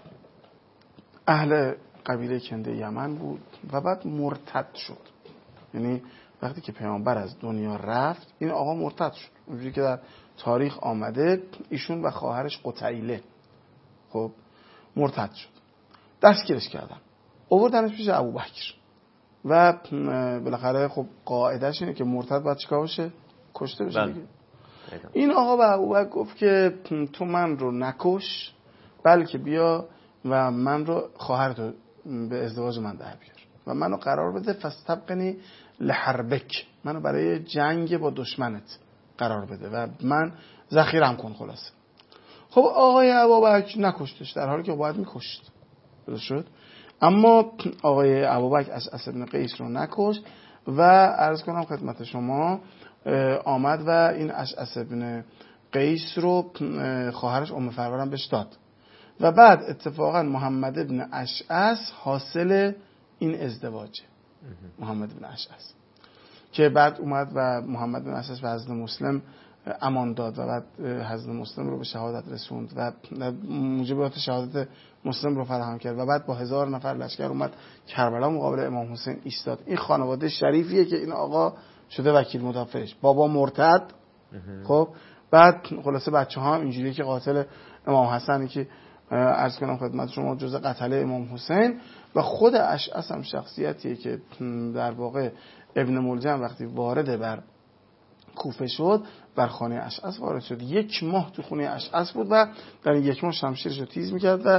اهل قبیله کنده یمن بود و بعد مرتد شد. یعنی وقتی که پیامبر از دنیا رفت این آقا مرتد شد. اونجوری که در تاریخ آمده ایشون و خواهرش قتیله خب مرتد شد، دستگیرش کردن، آوردنش پیش ابوبکر و بالاخره خب قاعدهش اینه که مرتد باید چیکار بشه؟ کشته بشه دیگه. این آقا به ابوبکر گفت که تو من رو نکش، بلکه بیا و من رو خواهرتو به ازدواج من در بیار و منو قرار بده فاستبقنی لحربک، منو برای جنگ با دشمنت قرار بده و من ذخیرم کن. خلاصه خب آقای ابوبکر نکشتش در حالی که باید میکشت. درست شد؟ اما آقای ابوبکر اشعث ابن قیس رو نکشت و عرض کنم خدمت شما آمد و این اشعث ابن قیس رو خواهرش ام فرورم بهش داد و بعد اتفاقا محمد ابن اشعث حاصل این ازدواجه. محمد ابن اشعث که بعد اومد و محمد بن اشعث به حضرت مسلم امان داد و بعد حضرت مسلم رو به شهادت رسوند و موجبات شهادت مسلم رو فراهم کرد و بعد با هزار نفر لشکر اومد کربلا مقابل امام حسین ایستاد. این خانواده شریفیه که این آقا شده وکیل مدافعش، بابا مرتد. خب بعد خلاصه بچه ها هم اینجوریه که قاتل امام حسنی که عرض کنم خدمت شما جزء قتله امام حسین و خود اشعث هم شخصیتیه که در واقع ابن ملجم وقتی وارد بر کوفه شد بر خانه اشعث وارد شد، یک ماه تو خونه اشعث بود و در یک ماه شمشیرش رو تیز میکرد و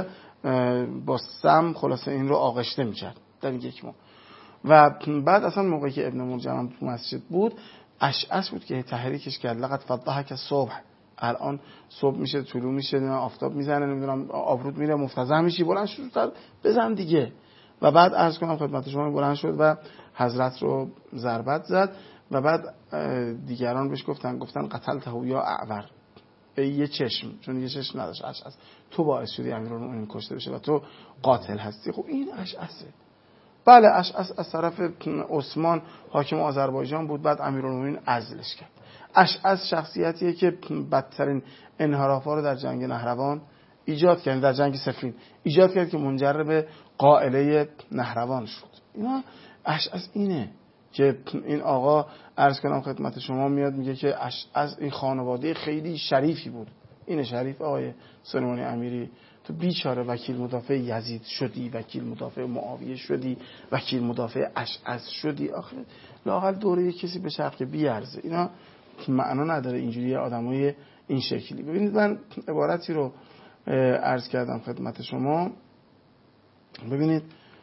با سم خلاصه این رو آغشته میکرد در یک ماه. و بعد اصلا موقعی که ابن ملجم تو مسجد بود اشعث بود که تحریکش کرد، لقد فضحک صبح، الان صبح میشه طلوع میشه آفتاب میزنه نمیدونم آبرود میره مفتضح میشی، بلند شد زودتر بزن دیگه. و بعد عرض کنم خدمت شما بلند شد و حضرت رو ضربت زد و بعد دیگران بهش گفتن گفتن قتلته یا اعور، به یه چشم، چون یه چشم نداشت اشعث، تو باعث شدی امیرالمومنین کشته بشه و تو قاتل هستی. خب این اشعثه. بله اشعث از طرف عثمان حاکم آذربایجان بود، بعد امیرالمومنین عزلش کرد. اشعث شخصیتیه که بدترین انحرافا رو در جنگ نهروان ایجاد کرد، در جنگ صفین ایجاد کرد که منجر به قائله نهروان شد. اینا اشعث اینه که این آقا عرض کنم خدمت شما میاد میگه که اشعث این خانواده خیلی شریفی بود. این شریف آقای سلیمانی امیری، تو بیچاره وکیل مدافع یزید شدی، وکیل مدافع معاویه شدی، وکیل مدافع اشعث شدی، آخه لااقل دوره کسی به شرط که بیارزه. اینا معنا نداره اینجوری آدمای این شکلی. ببینید من عبارتی رو عرض کردم خدمت شما، ببینید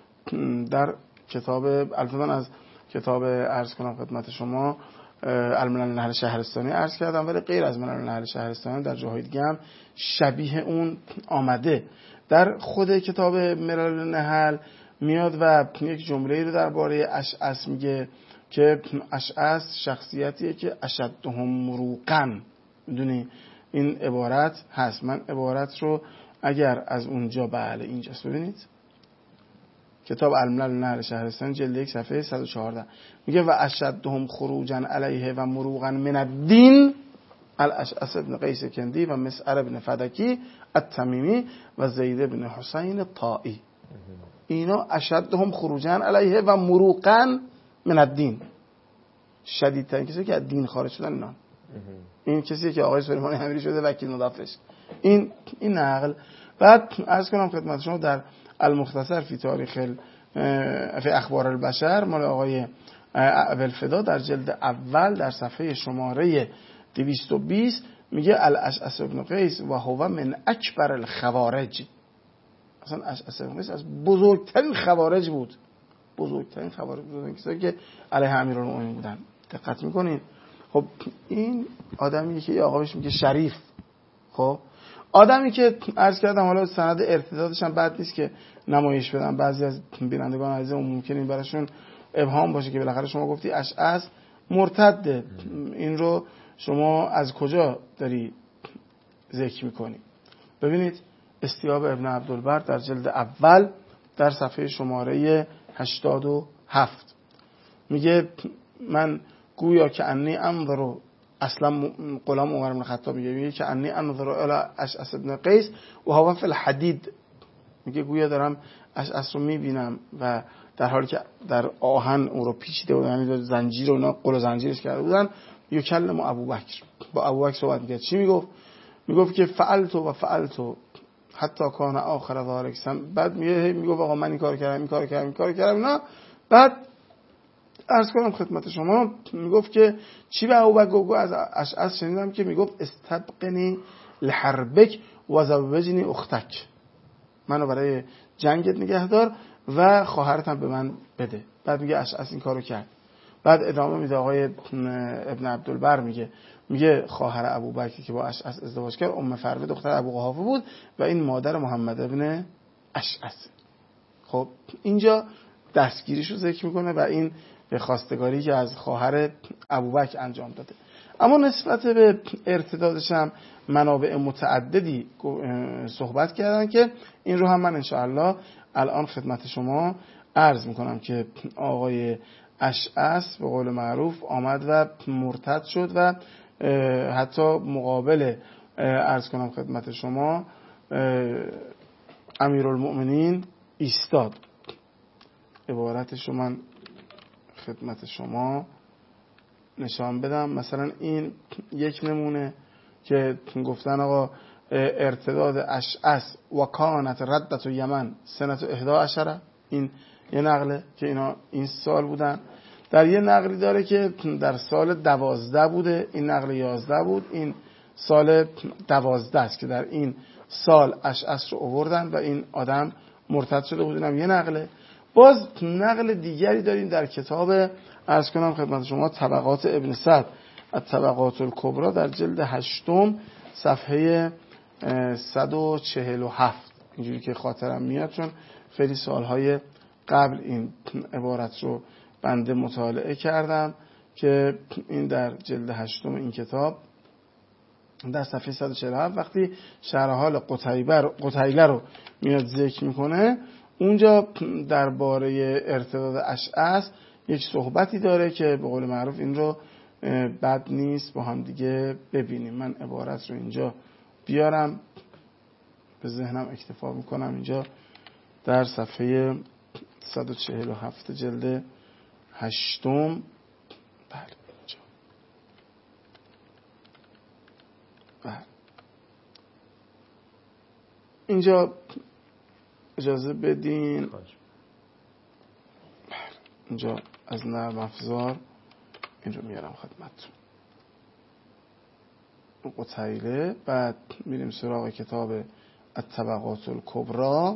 در کتاب البته از کتاب عرض کنم خدمت شما الملل النحل شهرستانی عرض کردم، ولی غیر از ملل النحل شهرستانی در جاهای دیگه هم شبیه اون آمده. در خود کتاب ملل النحل میاد و یک جمله رو درباره اشعث میگه که اشعث شخصیتیه که اشدهم مروقا، میدونی این عبارت هست. من عبارت رو اگر از اونجا بله اینجاست ببینید کتاب الملل نهر شهرستان جلد یک صفحه صد و چهارده میگه و اشدهم خروجا علیه و مروغا من الدین الاشعث بن قیس کندی و مسعر بن فدکی التمیمی و زید بن حسین الطائی. اینا اشدهم خروجا علیه و مروغا من الدین، شدیدترین کسی که از دین خارج شدن اینا. این کسی که آقای سلیمانی امیری شده وکیل مدافعش. این این نقل. بعد عرض کنم خدمت شما در المختصر فی تاریخ فی اخبار البشر مال آقای ابوالفدا در جلد اول در صفحه شماره دویست و بیست میگه الاشعث بن قیس و هو من اکبر الخوارج. اصلا اشعث بن قیس از بزرگترین خوارج بود، بزرگترین خوارج بود، کسایی که علیه امیرالمومنین بودن. دقت میکنین؟ خب این آدمی که یه آقا بهش میگه شریف، خب آدمی که عرض کردم حالا سند ارتدادش هم بد نیست که نمایش بدم، بعضی از بینندگان عزیزمون ممکنه این براشون ابهام باشه که بالاخره شما گفتی اشعث مرتده، این رو شما از کجا داری ذکر میکنی؟ ببینید استیاب ابن عبدالبر در جلد اول در صفحه شماره هشتاد و هفت میگه من گویا که انی انظر، اصلا غلام عمر بن خطاب میگه میگه که انی انظر الی اشعث بن قیس و هو فی الحدید، میگه گویا دارم اشعث رو میبینم و در حالی که در آهن اون رو پیچیده بودن، یعنی زنجیر و اینا قل و زنجیرش کرده بودن. یکلم ابوبکر، با ابوبکر صحبت میکرد. چی میگفت؟ میگفت که فعلتو و فعلتو حتی کان آخر ذالک سم. بعد میگه میگفت آقا من این کار کردم این کار کردم این کار کردم اینا. بعد عرض کنم خدمت شما میگفت که چی به ابوبکر گفت؟ از اشعث شنیدم که میگفت استبقنی لحربک و زوجنی اختک، منو برای جنگت نگهدار و خواهرت هم به من بده. بعد میگه اشعث این کارو کرد. بعد ادامه میده آقای ابن عبدالبر میگه میگه خواهر ابوبکر که با اشعث ازدواج کرد ام فروه دختر ابو قحافه بود و این مادر محمد ابن اشعث. خب اینجا دستگیریشو ذکر میکنه و این به خواستگاری که از خواهر ابوبکر انجام داده. اما نسبت به ارتدادش هم منابع متعددی صحبت کردن که این رو هم من انشاءالله الان خدمت شما عرض میکنم که آقای اشعث به قول معروف آمد و مرتد شد و حتی مقابل عرض کنم خدمت شما امیرالمؤمنین ایستاد. عبارتش رو من خدمت شما نشان بدم. مثلا این یک نمونه که گفتن آقا ارتداد اشعث و کانت ردت و یمن سنت احدا عشره، این یه نقله که اینا این سال بودن. در یه نقلی داره که در سال دوازده بوده، این نقل یازده بود، این سال دوازده است که در این سال اشعث رو آوردن و این آدم مرتد شده بود. اینم یه نقله. باز نقل دیگری داریم در کتاب عرض کنم خدمت شما طبقات ابن سعد الطبقات الکبری در جلد هشتم صفحه صد و چهل و هفت، اینجوری که خاطرم میاد چون خیلی سالهای قبل این عبارت رو بنده مطالعه کردم که این در جلد هشتم این کتاب در صفحه صد و چهل و هفت وقتی شرح حال قتیله رو میاد ذکر میکنه، اونجا درباره ارتداد اشعث یک صحبتی داره که به قول معروف این رو بد نیست با هم دیگه ببینیم. من عبارت رو اینجا بیارم، به ذهنم اکتفا میکنم. اینجا در صفحه صد و چهل و هفت جلد هشتم، بله اینجا، بله اینجا اجازه بدین اینجا از نرم افزار این رو میارم خدمتتون. قتیله. بعد میریم سراغ کتاب الطبقات الکبری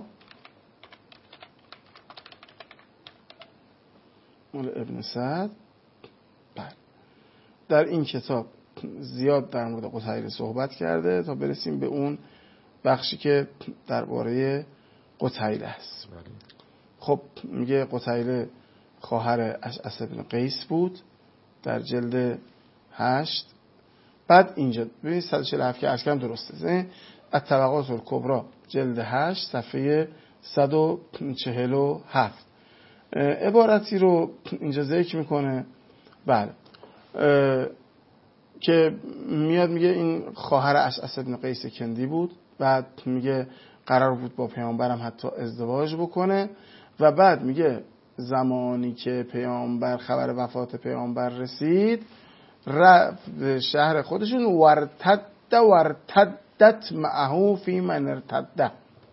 مال ابن سعد. بله در این کتاب زیاد در مورد قتیله صحبت کرده تا برسیم به اون بخشی که درباره قتیله است. خب میگه قتیله خواهر اشعث بن قیس بود در جلد هشت. بعد اینجا ببینید صد و چهل و هفت که عرض کردم درسته. الطبقات الکبری جلد هشت صفحه صد و چهل و هفت عبارتی رو اینجا ذکر میکنه. بله که میاد میگه این خواهر اشعث ابن قیس کندی بود، بعد میگه قرار بود با پیامبرم حتی ازدواج بکنه و بعد میگه زمانی که پیامبر خبر وفات پیامبر رسید رفت شهر خودشون ورتد ورتدت معه فی من ارتد.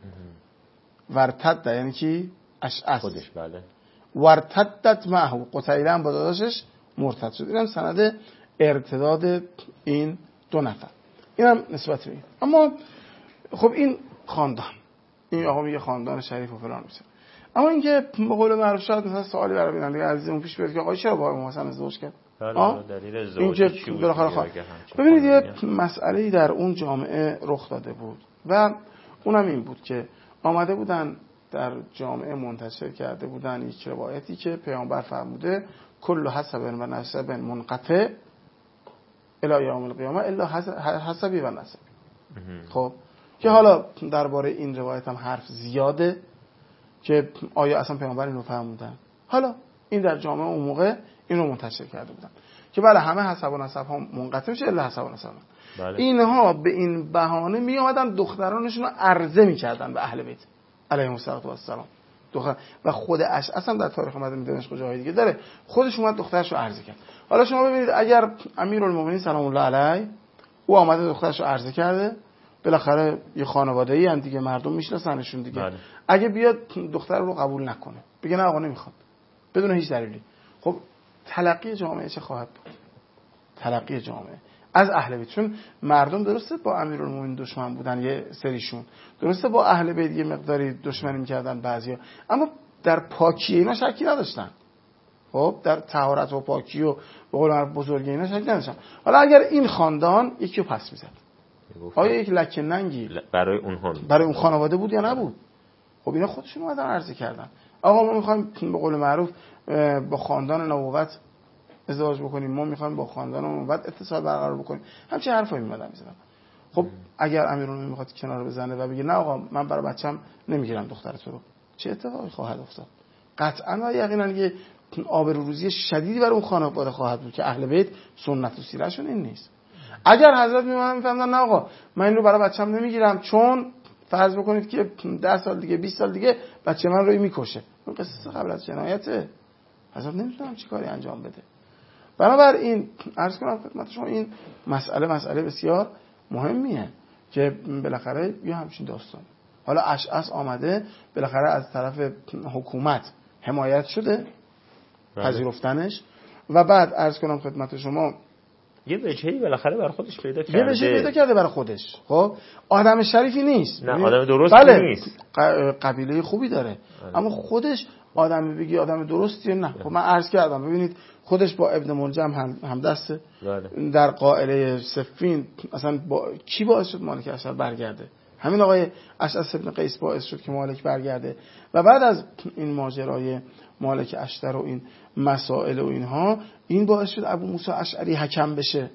ورتد یعنی کی؟ اشعث خودش. بله. ورتدت معه قتیله هم با داداشش مرتد شد. اینم سند ارتداد این دو نفر، اینم نسبت به این. اما خب این خاندان، این آقا میگه خاندان شریف و فلان میشه. اما اینکه به قول معروف شاید مثلا سوالی برای بیننده عزیزمون پیش بیاد که آقا چرا با امام حسن ازدواج کرد؟ بله دلیل ازدواج چی بود؟ ببینید یه مسئله‌ای در اون جامعه رخ داده بود و اونم این بود که آمده بودن در جامعه منتشر کرده بودن یک روایتی که پیامبر فرموده کل حسب و نسب منقطع الی یوم القیامه الا حسبی و نسبی. خب که حالا درباره این روایت هم حرف زیاده که آیا اصلا پیامبر اینو فرمودن. حالا این در جامعه اون موقع اینو منتشر کرده بودن که بله همه حسب و نسب ها منقطع میشه الا حسب و نسب. بله. اینها به این بهانه می اومدن دخترانشون رو عرضه میکردن به اهل بیت علیهم السلام. دختر و خود اشعث هم در تاریخ مدینه دمشق و جاهای دیگه داره، خودش اومد دخترش رو عرضه کرد. حالا شما ببینید اگر امیرالمومنین سلام الله علیه او آمده دخترش رو عرضه کرده، بالاخره یه خانواده‌ای ان دیگه، مردم میشناسنشون دیگه. بله. اگه بیاد دختر رو قبول نکنه بگه نه آقا نمیخواد بدون هیچ دلیلی، خب تلقی جامعه چه خواهد بود؟ تلقی جامعه از اهل بیت، چون مردم درسته با امیرالمومنین دشمن بودن، یه سریشون درسته با اهل بیت یه مقداری دشمنی می‌کردن بعضیا، اما در پاکی اینا شکی نداشتن. خب در طهارت و پاکی و به قول معروف بزرگی اینا شکی نداشتن. حالا اگر این خاندان یکی رو پس می‌زد، آیا یک لکه ننگی برای اونها برای اون خانواده بود یا نبود؟ خب اینا خودشون اومدن عرضه کردن آقا ما می‌خوایم به قول معروف با خاندان نبوت ازدواج بکنیم، ما می‌خوایم با خاندان نبوت اتصال برقرار بکنیم، همچین حرفایی می‌مدن می‌زدن. خب اگر امیرالمومنین می‌خواد کنار بزنه و بگه نه آقا من برای بچه‌م نمیگیرم دختر تو رو، چه اتفاقی خواهد افتاد؟ قطعاً و یقینا یه آبروریزی شدیدی برای اون خانواده خواهد بود که اهل بیت سنت و سیرهشون این نیست. اگر حضرت می‌فهمن می‌فهمن نه آقا من اینو برای بچه‌م نمیگیرم چون فرض بکنید که ده سال دیگه بیست سال دیگه بچه من رو میکشه، اون قصه قبل از جنایته، حضرت نمی‌دونم چی کاری انجام بده. بنابراین عرض کنم خدمت شما این مسئله مسئله بسیار مهمیه که بالاخره یه همچین داستان. حالا اشعث آمده بالاخره از طرف حکومت حمایت شده، پذیرفتنش، و بعد عرض کنم خدمت شما یه وجهی بالاخره برای خودش پیدا کرده، یه وجهی پیدا کرده برای خودش. خب آدم شریفی نیست، نه آدم درستی بله. نیست، قبیله خوبی داره، بله. اما خودش آدم بگی آدم درستیه نه. خب من عرض کردم ببینید خودش با ابن ملجم هم, هم دسته، بله. در قائله صفین اصلا با کی باعث شد مالک اشتر برگرده؟ همین آقای اشعث ابن قیس باعث شد که مالک برگرده. و بعد از این ماجرای مالک اشتر و این مسائل و اینها، این باعث شد ابو موسی اشعری حکم بشه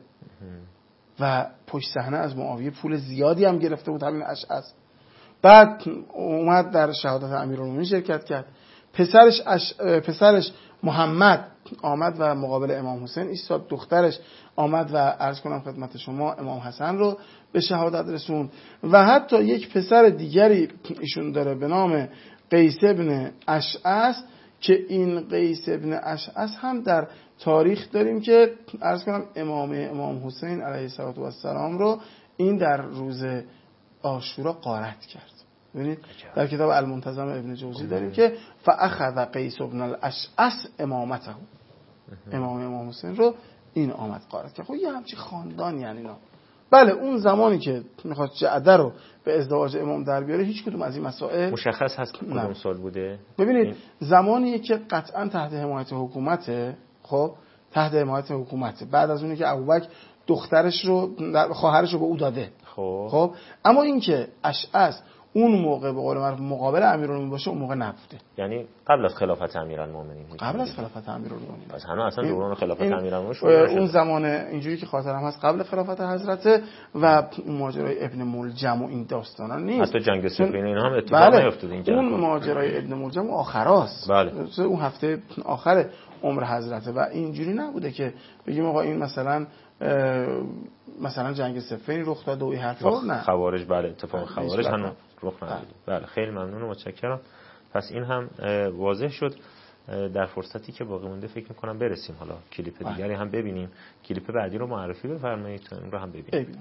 و پشت صحنه از معاویه پول زیادی هم گرفته بود همین اشعث. بعد اومد در شهادت امیرالمومنین شرکت کرد. پسرش اش... پسرش محمد آمد و مقابل امام حسین ایستاد، دخترش آمد و عرض کنم خدمت شما امام حسن رو به شهادت رسوند. و حتی یک پسر دیگری ایشون داره به نام قیس ابن اشعث که این قیس ابن اشعث هم در تاریخ داریم که عرض کنم امام امام حسین علیه السلام رو این در روز عاشورا غارت کرد. ببینید در کتاب المنتظم ابن جوزی داریم که فاخذ قیس ابن الاشعث امامته، امام امام حسین رو این آمد غارت کرد. خب یه همچی خاندان یعنی اینا. بله اون زمانی که میخواد جعده رو به ازدواج امام در بیاره هیچ کدوم از این مسائل مشخص هست که کدوم سال بوده. ببینید این... زمانیه که قطعا تحت حمایت حکومته، خب تحت حمایت حکومته، بعد از اونی که ابوبکر دخترش رو خواهرش رو به او داده. خب خب اما این که اشعث اون موقع به قول معروف مقابل امیرالمومنین باشه اون موقع نبوده. یعنی قبل از خلافت امیرالمومنین. قبل از خلافت امیرالمومنین. پس هنوز اصلا دوران خلافت امیرالمومنین شروع نشده. اون زمان اینجوری که خاطرم هست قبل خلافت حضرت و ماجرای ابن ملجم و این داستانا نیست. حتی جنگ صفین اینا هم اتفاق بله. نیفتاد اینجا. اون ماجرای ابن ملجم آخراست. بله. اون هفته آخر عمر حضرت و اینجوری نبوده که بگیم آقا این مثلا مثلا جنگ صفین رخ داد و این حرفا نه. خوارج بله اتفاق خوارج هنوز رخ نداد. بله خیلی ممنون و متشکرم. پس این هم واضح شد. در فرصتی که باقی مونده فکر می‌کنم برسیم حالا کلیپ دیگری هم ببینیم. کلیپ بعدی رو معرفی بفرمایید اون رو هم ببینیم. ببینید.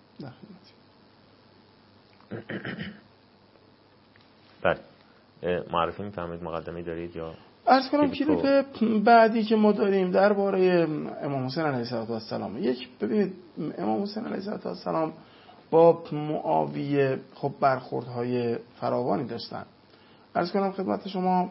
بله. معرفی می‌فرمایید مقدمه‌ای دارید یا عرض کنم کلیپ بعدی که ما داریم درباره امام حسین علیه السلام. یک ببینید امام حسین علیه السلام با معاویه خب برخوردهای فراوانی داشتن. عرض کنم خدمت شما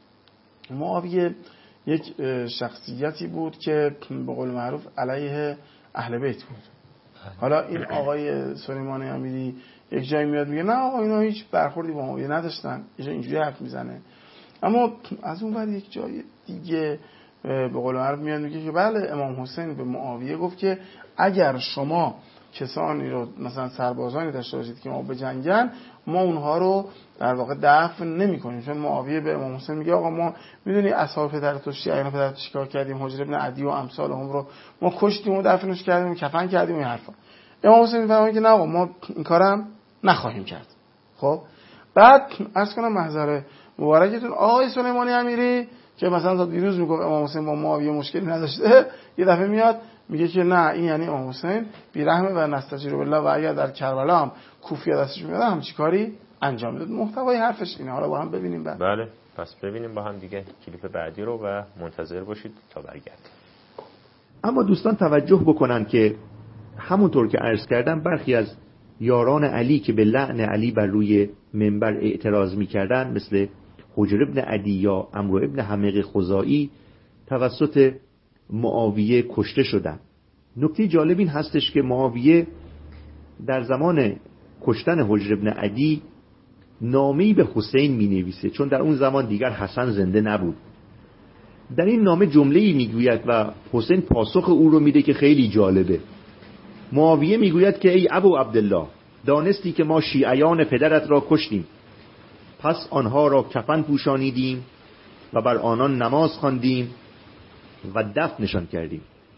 معاویه یک شخصیتی بود که به قول معروف علیه اهل بیت بود. حالا این آقای سلیمانی امیری یک جایی میاد میگه نه آقا اینا هیچ برخوردی با معاویه نداشتن، یه جای اینجوری حرف میزنه. اما از اون ور یک جای دیگه به قول معروف میاد میگه که بله امام حسین به معاویه گفت که اگر شما کسانی رو مثلا سربازانی داشته باشید که ما بجنگن ما اونها رو در واقع دفن نمی کنیم. چون معاویه به امام حسین میگه آقا ما میدونی اصحاب پدرت و شیعیان پدرت چیکار کردیم، حجر ابن عدی و امثال هم رو ما کشتیم و دفنش کردیم و کفن کردیم و این حرفا. امام حسین میفهمه که نه آقا ما این کارم نخواهیم کرد. خب بعد عرض کنم محضر مبارکتون آقای سلیمانی امیری که مثلا تا دیروز میگفت امام حسین با معاویه مشکلی نداشته یه دفعه میاد میگه که نه این یعنی امام حسین بی‌رحمه و نستجیر بالله و اگر در کربلا هم کوفیه دستش میاد هم چیکاری انجام میداد. محتوای حرفش اینه. حالا با هم ببینیم بعد. بله پس ببینیم با هم دیگه کلیپ بعدی رو و منتظر باشید تا برگردیم. اما دوستان توجه بکنن که همونطور که عرض کردم برخی از یاران علی که به لعن علی بر روی منبر اعتراض می‌کردن مثل حجر ابن عدی یا عمرو ابن حمیق خزاعی توسط معاویه کشته شدن. نکته جالب این هستش که معاویه در زمان کشتن حجر ابن عدی نامه‌ای به حسین می‌نویسه، چون در اون زمان دیگر حسن زنده نبود. در این نامه جمله‌ای میگوید و حسین پاسخ او رو میده که خیلی جالبه. معاویه میگوید که ای ابو عبدالله دانستی که ما شیعیان پدرت را کشتیم، پس آنها را کفن پوشانیدیم و بر آنان نماز خواندیم و دفنشان کردیم.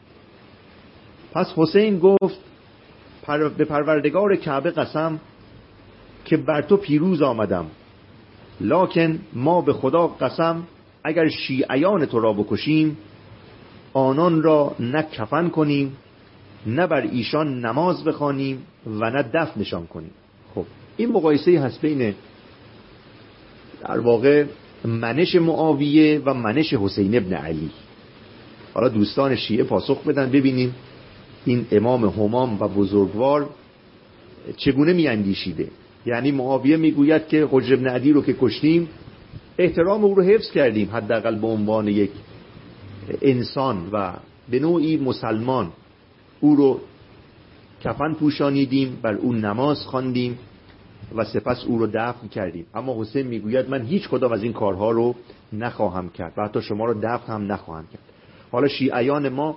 پس حسین گفت پر به پروردگار کعبه قسم که بر تو پیروز آمدم، لکن ما به خدا قسم اگر شیعیان تو را بکشیم آنان را نه کفن کنیم نه بر ایشان نماز بخوانیم و نه دفنشان کنیم. خب این مقایسه هست بین در واقع منش معاویه و منش حسین ابن علی. حالا دوستان شیعه پاسخ بدن ببینیم این امام همام و بزرگوار چگونه می اندیشیده. یعنی معاویه میگوید که حجر ابن عدی رو که کشتیم احترام او رو حفظ کردیم، حداقل به عنوان یک انسان و به نوعی مسلمان او رو کفن پوشانیدیم، بر او نماز خواندیم و سپس او رو دفن کردیم. اما حسین میگوید من هیچ کدام از این کارها رو نخواهم کرد و حتی شما رو دفن هم نخواهم کرد. حالا شیعیان ما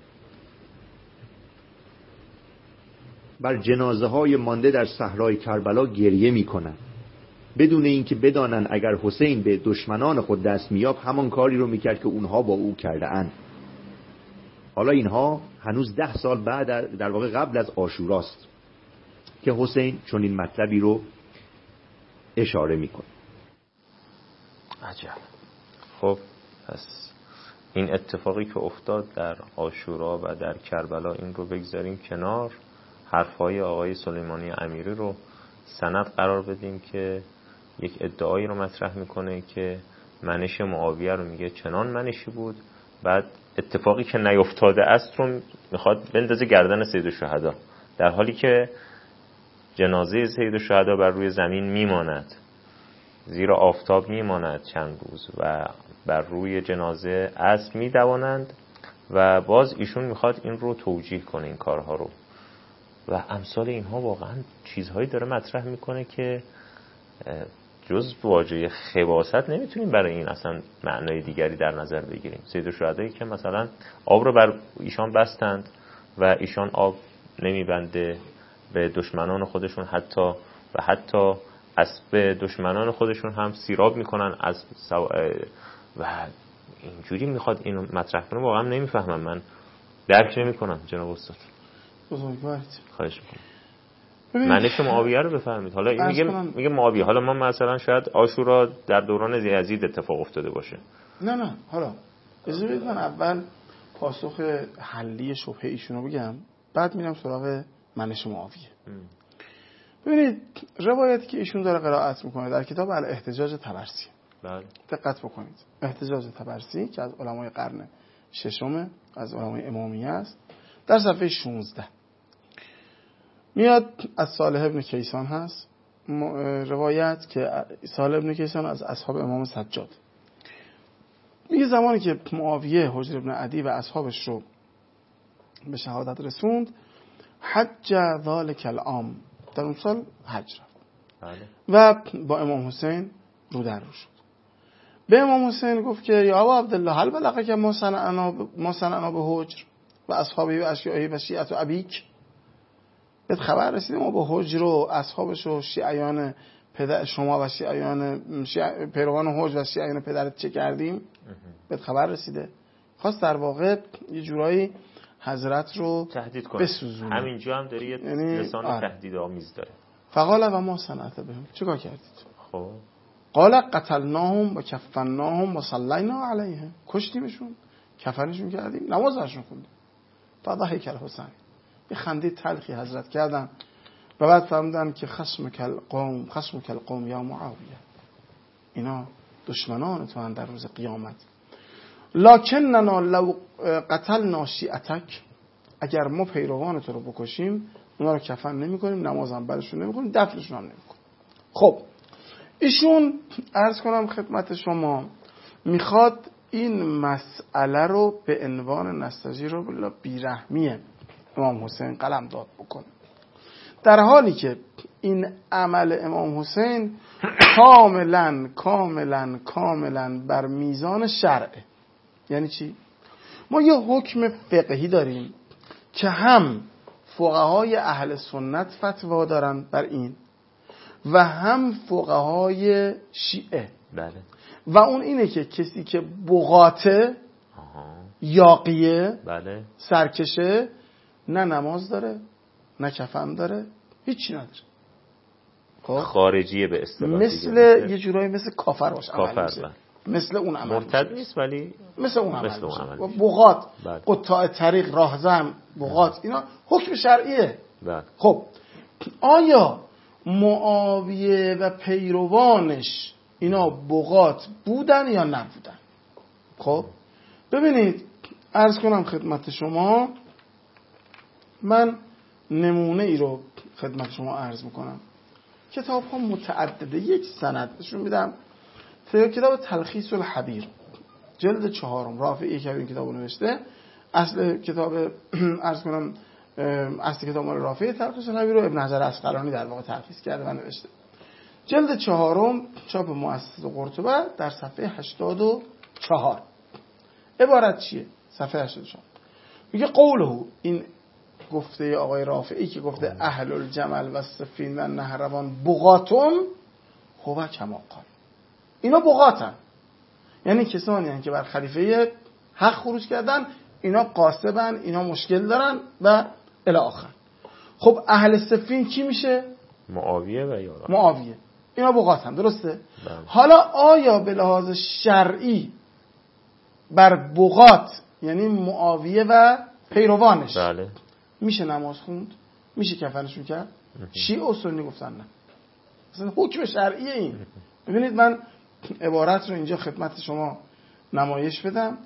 بر جنازه های مانده در صحرای کربلا گریه میکنن بدون اینکه بدانن اگر حسین به دشمنان خود دست میاب همان کاری رو میکرد که اونها با او کرده اند. حالا اینها هنوز ده سال بعد در واقع قبل از عاشوراست که حسین چون این مطلبی رو اشاره میکنه. عجب. خب پس این اتفاقی که افتاد در عاشورا و در کربلا این رو بگذاریم کنار، حرفای آقای سلیمانی امیری رو سند قرار بدیم که یک ادعایی رو مطرح میکنه که منش معاویه رو میگه چنان منشی بود، بعد اتفاقی که نیفتاده است رو میخواد بندازه گردن سید الشهدا، در حالی که جنازه سید الشهدا بر روی زمین میماند، زیر آفتاب میماند چند روز و بر روی جنازه اسب میدوانند و باز ایشون میخواد این رو توجیه کنه این کارها رو و امثال اینها. واقعا چیزهایی داره مطرح میکنه که جز واژه خباثت نمیتونیم برای این اصلا معنای دیگری در نظر بگیریم. سید الشهدایی که مثلا آب رو بر ایشان بستند و ایشان آب نمیبنده به دشمنان خودشون، حتی و حتی اسب دشمنان خودشون هم سیراب میکنن از سو... و اینجوری میخواد اینو مطرح کنه. واقعا نمیفهمم، من درک نمیکنم جناب استاد. بزرگوارید خواهش میکنم معنیش معاویه رو بفهمید. حالا این میگه کنم. میگه معاویه، حالا ما مثلا شاید عاشورا در دوران یزید اتفاق افتاده باشه. نه نه حالا اجازه بدید من اول پاسخ حلی شبهه ایشونو بگم، بعد میرم سراغ منش معاویه. ببینید روایتی که ایشون داره قرائت میکنه در کتاب الاحتجاج طبرسی، بله دقت بکنید. احتجاج طبرسی که از علمای قرن ششم، از علمای امامیه است، در صفحه شانزده میاد از صالح ابن کیسان هست روایت که صالح ابن کیسان از اصحاب امام سجاد میگه زمانی که معاویه حجر ابن عدی و اصحابش رو به شهادت رسوند، حج ذالک العام، در اون سال حج رفت و با امام حسین رو در رو شد. به امام حسین گفت که یا ابا عبدالله هل بلغک ما صنعنا ما صنعنا به حجر و اصحابی و اشیاعی و شیعت و ابیک، بهت خبر رسیده ما با حجر و اصحابش و شیعیان پدر شما و شیعیان شیع... پیروان حجر و شیعیان پدرت چه کردیم؟ بهت خبر رسیده؟ خواست در واقع یه جورایی حضرت رو تهدید کنه. بسوزونه. همینجا هم داره یه یعنی لسان آره. تهدید آمیز داره. فقال و ما صنعت بهم، چیکار کردید؟ خب قال قتلناهم و کفناهم و صلینا علیهم، کشتیمشون، کفنشون کردیم، نمازشون خوندیم. فضحک الحسین، یه خنده تلخی حضرت کردن و بعد فهمیدن که خصمک القوم خصمک القوم یا معاویه، اینا دشمنان تو در روز قیامت. لکننا لو قتلنا شیعتک، اگر ما پیروان تو رو بکشیم اونا رو کفن نمی کنیم، نماز هم برشون نمی کنیم، دفنشون هم نمی کنیم. خب ایشون عرض کنم خدمت شما میخواد این مسئله رو به عنوان نستجیر رو بلا بیرحمیه امام حسین قلم داد بکنه، در حالی که این عمل امام حسین کاملا کاملا کاملا بر میزان شرعه. یعنی چی؟ ما یه حکم فقهی داریم که هم فقهای اهل سنت فتوا دارن بر این و هم فقهای شیعه. بله. و اون اینه که کسی که بغاته یاقیه بله. سرکشه، نه نماز داره نه کفن داره، هیچی نداره. خب خارجیه به اصطلاح، مثل یه جورایی مثل کافر باشه، کافر میشه. مثل اون عمل مرتد نیست ولی مثل اون عمل, مثل اون عمل بغات، بله. قطاع طریق، راهزن، بغات، اینا حکم شرعیه. بله. خب آیا معاویه و پیروانش اینا بغات بودن یا نبودن؟ خب ببینید عرض کنم خدمت شما، من نمونه ای رو خدمت شما عرض میکنم. کتاب ها متعدده، یک سند نشون میدم. کتاب تلخیص الحبیر جلد چهارم، رافعی که این کتاب رو نوشته، اصل کتاب عرض کنم اصل کتاب مال رافعی تلخیص الحبیر رو ابن حجر عسقلانی در واقع تلخیص کرده و نوشته. جلد چهارم چاپ مؤسسه قرطبه در صفحه هشتاد و چهار. عبارت چیه؟ صفحه هشتاد و چهار میگه قوله، این گفته آقای رافعی که گفته اهل الجمل و السفین و نهروان بغاتون هو کما قال، اینا بغاتن، یعنی کسانی هستند که بر خلیفه حق خروج کردن، اینا قاصبن، اینا مشکل دارن و الی آخر. خب اهل سفین کی میشه؟ معاویه و یاران معاویه، اینا بغاتن، درسته؟ بله. حالا آیا به لحاظ شرعی بر بغات یعنی معاویه و پیروانش بله. میشه نماز خوند؟ میشه کفنشون کرد؟ شیعه و سنی گفتن نه. مثلا حکم شرعیه این. ببینید من عبارت رو اینجا خدمت شما نمایش بدم.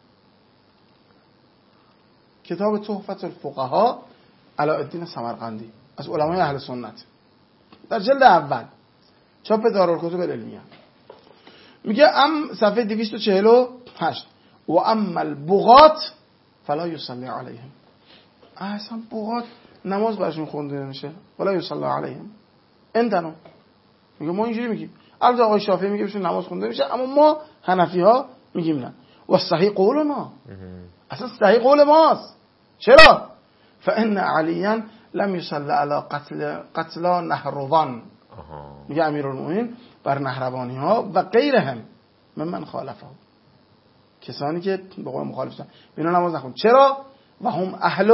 کتاب تحفة الفقهاء علاءالدین سمرقندی از علمای اهل سنت در جلد اول چاپ دارالکتب العلمیه میگه ام صفحه دویست و چهل و هشت و اما البغات فلا یصلی علیهم، اصلا بغات نماز برشون خونده نمیشه، ولا یصلی علیهم. اندنو میگه ما اینجوری میگیم. البته آقای شافعی میگه بهشون نماز خونده میشه، اما ما حنفی ها میگیم نه. و صحیح قول ما، اصلا صحیح قول ماست. چرا؟ فان علیا لم يصلي على قتل قتلا نهروان، میگه امیرالمومنین بر نهروانی ها و غیرهم ممن خالفه، کسانی که به قول مخالفن اینا نماز نخوند. چرا؟ و هم اهل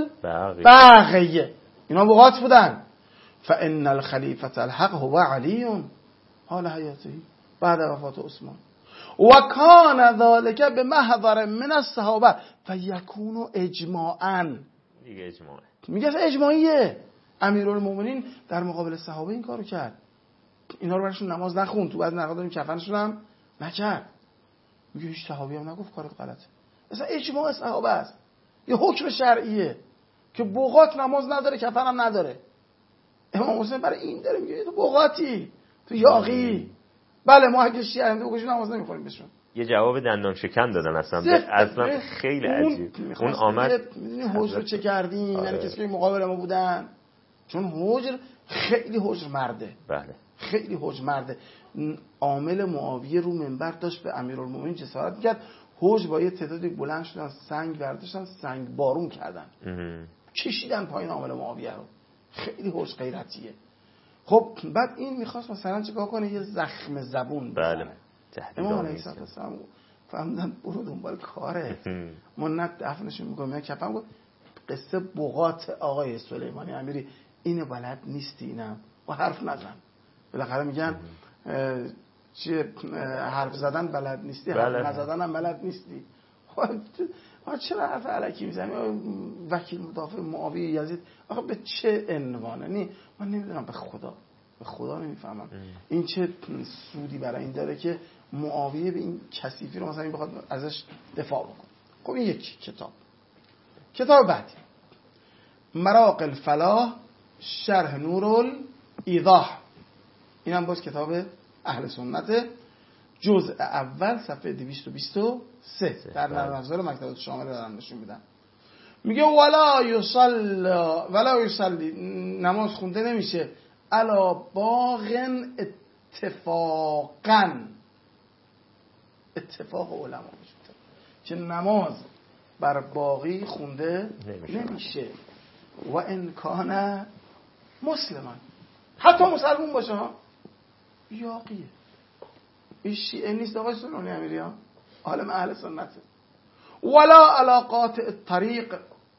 البغی، اینا بغات بودن. فان الخلیفه الحق هو علی حال حیاته بعد وفات عثمان و کان ذلك بمحضر من الصحابه فیکون اجماعا. دیگه اجماع میگه اجماعیه. امیرالمومنین در مقابل صحابه این کارو کرد، اینا رو براشون نماز نخوند، تو بعد نقداریم کفنشون هم نکرد. میگه هیچ صحابی هم نگفت کارت غلطه. مثلا اجماع صحابه است، یه حکم شرعیه که بغات نماز نداره، کفن هم نداره. امام حسین برای این داره میگه تو بغاتی، تو یاغی. بله ما اگه شیعه هم بگوشیم نماز نمیخونیم بهشون. یه جواب دندان شکن دادن اصلا. اصلا خیلی عجیب. اون آمد میدونی حجر رو چه کردین؟ یعنی کسی که مقابل ما بودن، چون حجر خیلی حجر مرده. بله. خیلی حجر مرده. عامل معاویه رو منبر داشت به امیرالمومنین جسارت میکرد. حجر با یه تعدادی بلند شدن، سنگ برداشتن، سنگ بارون کردن، کشیدن پایین عامل معاویه رو. خیلی حجر غیرتیه. خب بعد این میخواست مثلا چیکار کنه؟ یه زخم زبون بزنه. بله. امام علیه السلام فهمیدن برو دنبال کاره، ما نه دفنشون میکنم یا کفن. گفت قصه بغات آقای سلیمانی امیری اینو بلد نیستی، اینم و حرف نزن. بالاخره میگن چیه حرف زدن بلد نیستی، حرف نزدن هم بلد نیستی. خب چرا حرف الکی میزنی؟ وکیل مدافع معاویه یزید آخه به چه عنوانه؟ نی من نمیدونم، به خدا به خدا نمیفهمم این چه سودی برای این داره که معاویه به این کثیفی رو مثلا این بخواد ازش دفاع بکنه. خب این یک کتاب. کتاب بعدی مراق الفلاح شرح نور الایضاح، این هم باز کتاب اهل سنت، جزء اول صفحه دویست و بیست و سه در نرم افزار مکتبات شامل دارن نشون میدن. میگه ولا یصلی ولا یصلی، نماز خونده نمیشه علا باغن اتفاقا، اتفاق علما وجود که نماز بر باقی خونده نمیشه, نمیشه. و ان کان مسلمان، حتی مسلمون باشه ها، یاقیه. این شیعه نیست آقای سنانی امیری ها، عالم اهل سنته. ولا علاقات الطریق،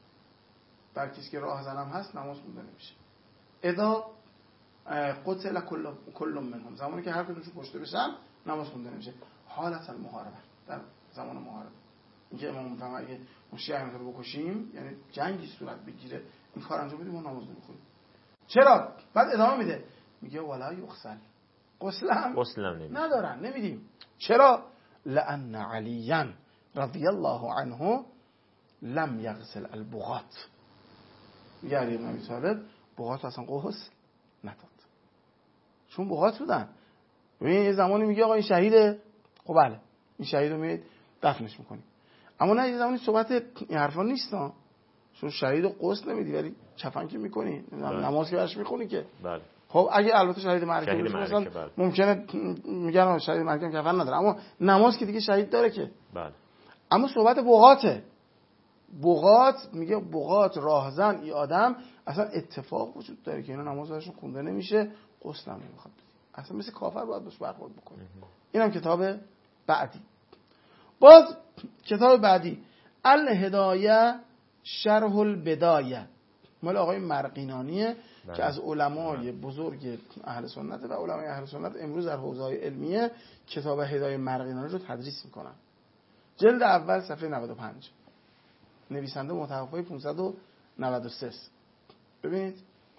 بر کسی که راه زنم هست نماز خونده نمیشه. اذا قتل کل کل منهم، زمانی که هر کدومشون کشته بشن نماز خونده نمیشه. حالت المحاربه، در زمان محاربه، اینکه امام میفهمه اگه اون شیعه رو بکشیم یعنی جنگی صورت بگیره، این کار انجام بدیم ما نماز نمیخونیم. چرا؟ بعد ادامه میده میگه ولا یغسل، غسلم ندارن، نمیدیم. چرا؟ لان علیا رضی الله عنه لم یغسل البغات، میگه علی بن ابی طالب بغات اصلا غسل نداد، چون بغات بودن. ببین یه زمانی میگه آقا این شهیده، خب بله این شهید رو میید دفنش میکنیم، اما نه یه زمانی صحبت این حرفا نیست ها، چون شهید رو غسل نمیدی ولی کفن که میکنی، نماز که برش میخونی که. بله. خب اگه البته شهید معرکه باشه مثلا بله. ممکنه میگن شهید معرکه کفن نداره، اما نماز که دیگه شهید داره که. بله. اما صحبت بغاته، بغات میگه بغات راهزن ای آدم اصلا اتفاق وجود داره که اینا نماز برشون خونده نمیشه، غسل هم نمیخواد بدی، اصلا مثل کافر باید باش برخورد بکنه. اینم کتاب بعدی. باز کتاب بعدی الهدایه شرح البدایه، مال آقای مرقینانیه بله. که از علمای بزرگ اهل سنت و علمای اهل سنت امروز در حوزه‌های علمیه کتاب هدایه مرقینانی رو تدریس میکنن. جلد اول صفحه نود و پنج، نویسنده متوفی پانصد و نود و سه. ببینید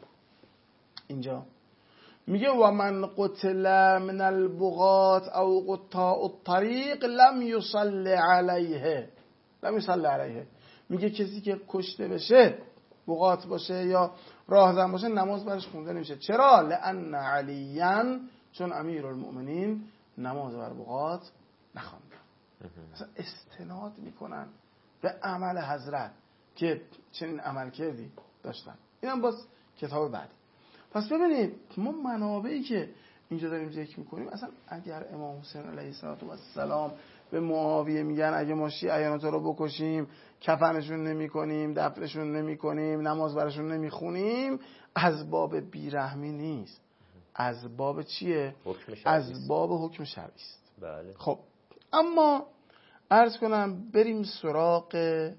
اینجا میگه و من قتل من البغات او قطاع الطریق لم یصلی علیه، لم یصلی علیه، میگه کسی که کشته بشه، بغات باشه یا راهزن باشه، نماز برش خونده نمیشه. چرا؟ لان علیاً، چون امیرالمؤمنین نماز بر بغات نخواندن. مثلا استناد میکنن به عمل حضرت که چنین عمل کردی داشتن. اینم باز کتاب بعدی. پس ببینید ما منابعی که اینجا داریم ذکر میکنیم. اصلا اگر امام حسین علیه السلام به معاویه میگن اگه ما شیعیان تو رو بکشیم کفنشون نمی کنیم، دفنشون نمی کنیم، نماز برشون نمی خونیم، از باب بیرحمی نیست، از باب چیه؟ از باب حکم شرعی است. بله. خب اما عرض کنم بریم سراغ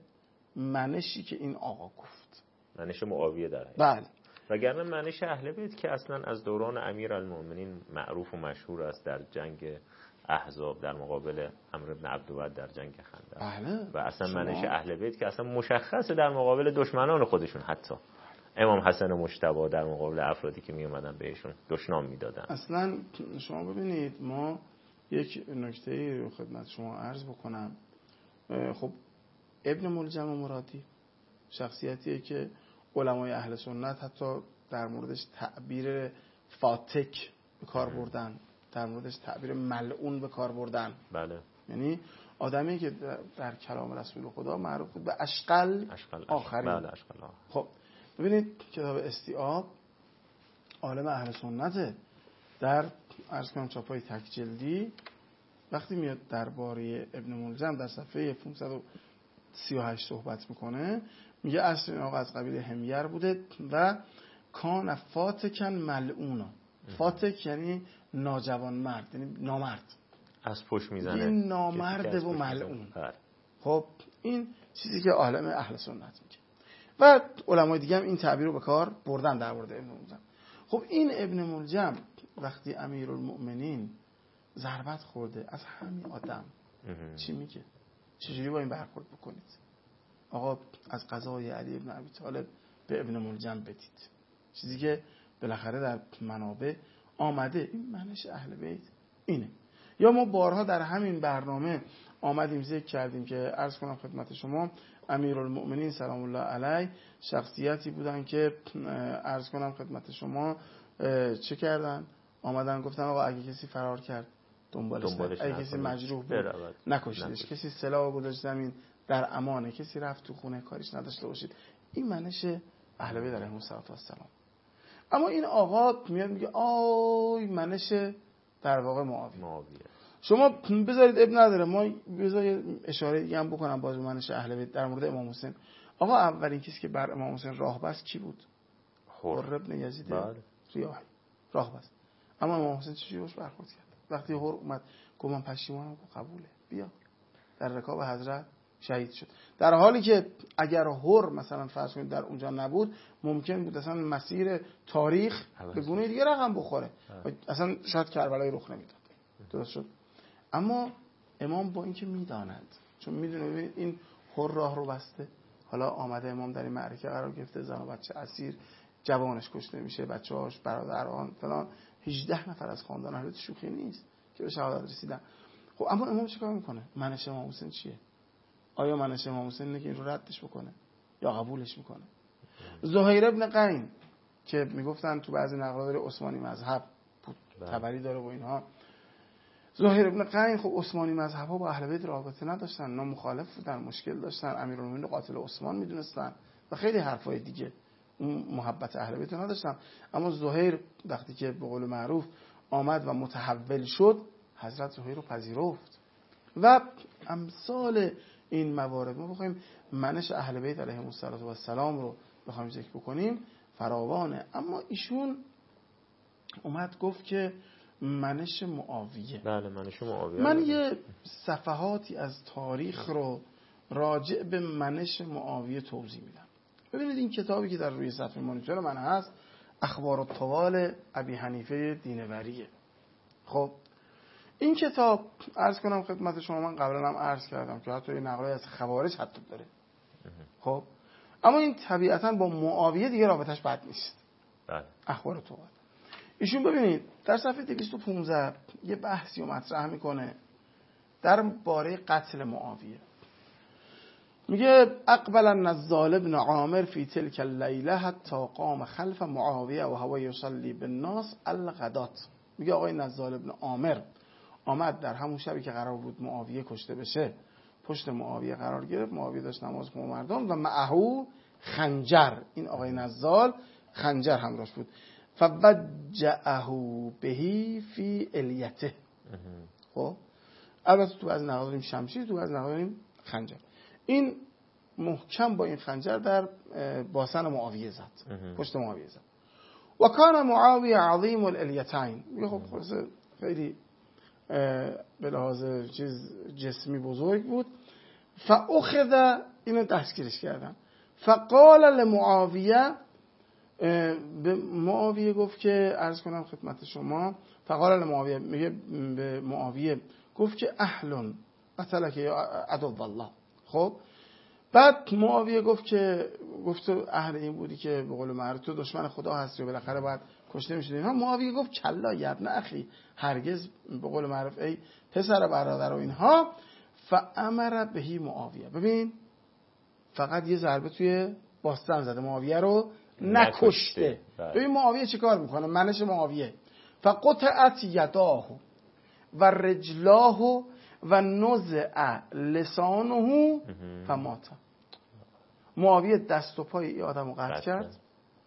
منشی که این آقا گفت، منش معاویه در حقیقت. بله. وگرنه منش اهل بیت که اصلا از دوران امیرالمومنین معروف و مشهور است در جنگ احزاب در مقابل عمرو بن عبدود در جنگ خندق. بله. و اصلا شما... منش اهل بیت که اصلا مشخصه در مقابل دشمنان خودشون، حتی امام حسن مجتبی در مقابل افرادی که می اومدن بهشون دشنام میدادن. اصلا شما ببینید ما یک نکته رو خدمت شما عرض بکنم. خب ابن ملجم مرادی شخصیتیه که علمای اهل سنت حتی در موردش تعبیر فاتک به کار بردن، در موردش تعبیر ملعون به کار بردن. بله. یعنی آدمی که در, در کلام رسول خدا معروف بود به اشقل, اشقل آخرین. بله اشقل آخر. خب ببینید کتاب استیعاب عالم اهل سنته در عرض کنم چاپای تک جلدی وقتی میاد درباره ابن ملجم در صفحه پانصد و سی و هشت صحبت میکنه، میگه اصل این آقا از قبیل همیر بوده و کان فاتکن ملعونا. فاتک یعنی ناجوان مرد، یعنی نامرد، از پشت میزنه، این نامرد و ملعون. خب این چیزی که عالم اهل سنت میگه و علمای دیگه هم این تعبیر رو به کار بردن در مورد ابن ملجم. خب این ابن ملجم وقتی امیرالمؤمنین ضربت خورده از همین آدم چی میگه؟ چجوری با این برخورد بکنید؟ آقا از قضای علی ابن ابی طالب به ابن ملجم بدید، چیزی که بالاخره در منابع آمده. این منش اهل بیت اینه. یا ما بارها در همین برنامه آمدیم ذکر کردیم که عرض کنم خدمت شما امیرالمؤمنین سلام الله علیه شخصیتی بودن که عرض کنم خدمت شما چه کردن؟ آمدن گفتن آقا اگه کسی فرار کرد دنبالش, دنبالش اگه کسی مجروح بود نکشیدش، کسی سلاح گذاشت زمین در امانه، کسی رفت تو خونه کاریش نداشته باشید. این منش اهل بیت علیهم السلام. اما این آقا میاد میگه آی منش در واقع معاویه. معاویه. شما بذارید ابن نداره، ما بذارید اشاره دیگه هم بکنم باز منش اهل بیت در مورد امام حسین. آقا اولین کسی که بر امام حسین راه بست کی بود؟ حر ابن یزید ریاحی راه بست. اما امام حسین چجوری باش برخورد کرد؟ وقتی حر اومد گفت من پشیمانم، گفت قبوله، بیا. در رکاب حضرت شهید شد. در حالی که اگر حر مثلا فرض کنید در اونجا نبود ممکن بود اصلا مسیر تاریخ به گونه دیگه رقم بخوره، اصلا شاید کربلای رخ نمیداد. درست شد. اما امام با اینکه میداند، چون میدونه این حر راه رو بسته، حالا آمده امام در این معرکه قرار گرفته، زن و بچه اسیر، جوانش کشته میشه، بچه‌هاش، برادران فلان، هجده نفر از خاندان اهل بیت شوخی نیست که به شهادت رسیدن. خب اما امام چیکار میکنه؟ منش امام حسین چیه؟ آیا منش امام حسین اینه که این رو ردش بکنه یا قبولش میکنه؟ زهیر ابن قین که میگفتن تو بعضی نقلا داره عثمانی مذهب بود، تبری داره و اینها. زهیر ابن قین خب عثمانی مذهب ها با اهل بیت رابطه نداشتن، نه مخالف بودن، مشکل داشتن، امیرالمومنین قاتل عثمان میدونستن و خیلی حرفای دیگه، اون محبت اهل بیت نداشتن. اما زهیر وقتی که به قول معروف آمد و متحول شد، حضرت زهیر رو پذیرفت. و امثال این موارد ما بخوایم منش اهل بیت علیهم السلام رو بخوایم ذکر بکنیم فراوانه. اما ایشون اومد گفت که منش معاویه. بله منش معاویه. من یه صفحاتی از تاریخ رو راجع به منش معاویه توضیح میدم. ببینید این کتابی که در روی صفحه مانیتور من هست اخبار الطوال ابی حنیفه دینوریه. خب این کتاب عرض کنم خدمت شما، من قبلا هم عرض کردم که حتی این نقلای از خوارج حتی داره. خب اما این طبیعتا با معاویه دیگه رابطش بد نیست. بله. اخبار الطوال ایشون ببینید در صفحه دویست و پانزده یه بحثی رو مطرح میکنه در باره قتل معاویه. میگه اقبل النزال بن عامر فی تلک اللیله حتی قام خلف معاویه و هو یصلی بالناس الغدات. میگه آقای نزال بن عامر آمد در همون شبی که قرار بود معاویه کشته بشه، پشت معاویه قرار گرفت. معاویه داشت نماز خون مردم و معهو خنجر. این آقای نزال خنجر همراهش بود. فوجعه بهی فی الیته. خب البته تو از نقل داریم شمشیر، تو از نقل داریم خنجر. این محکم با این خنجر در باسن معاویه زد، پشت معاویه زد. و کان معاویه عظیم الالیتین، میگه خب خلاصه خیلی به لحاظ چیز جسمی بزرگ بود. فاخذ، اینو دستگیرش کردن. فقال لمعاویه، به معاویه گفت که عرض کنم خدمت شما، فقال لمعاویه، میگه به معاویه گفت که اهلن قتلک یا عدو الله. خب بعد معاویه گفت که گفت اهل این بودی که به قول معروف تو دشمن خدا هستی و بالاخره باید کشته میشدی. اینها معاویه گفت کلا یا ابن اخی، هرگز، به قول معروف ای پسر برادر و اینها. فامر بهی معاویه، ببین فقط یه ضربه توی باستن زده، معاویه رو نکشته. ببین معاویه چیکار میکنه، منش معاویه. فقطعت یداه و رجلاه و نزع لسانه فمات. معاویه دست و پای این آدم رو قطع کرد،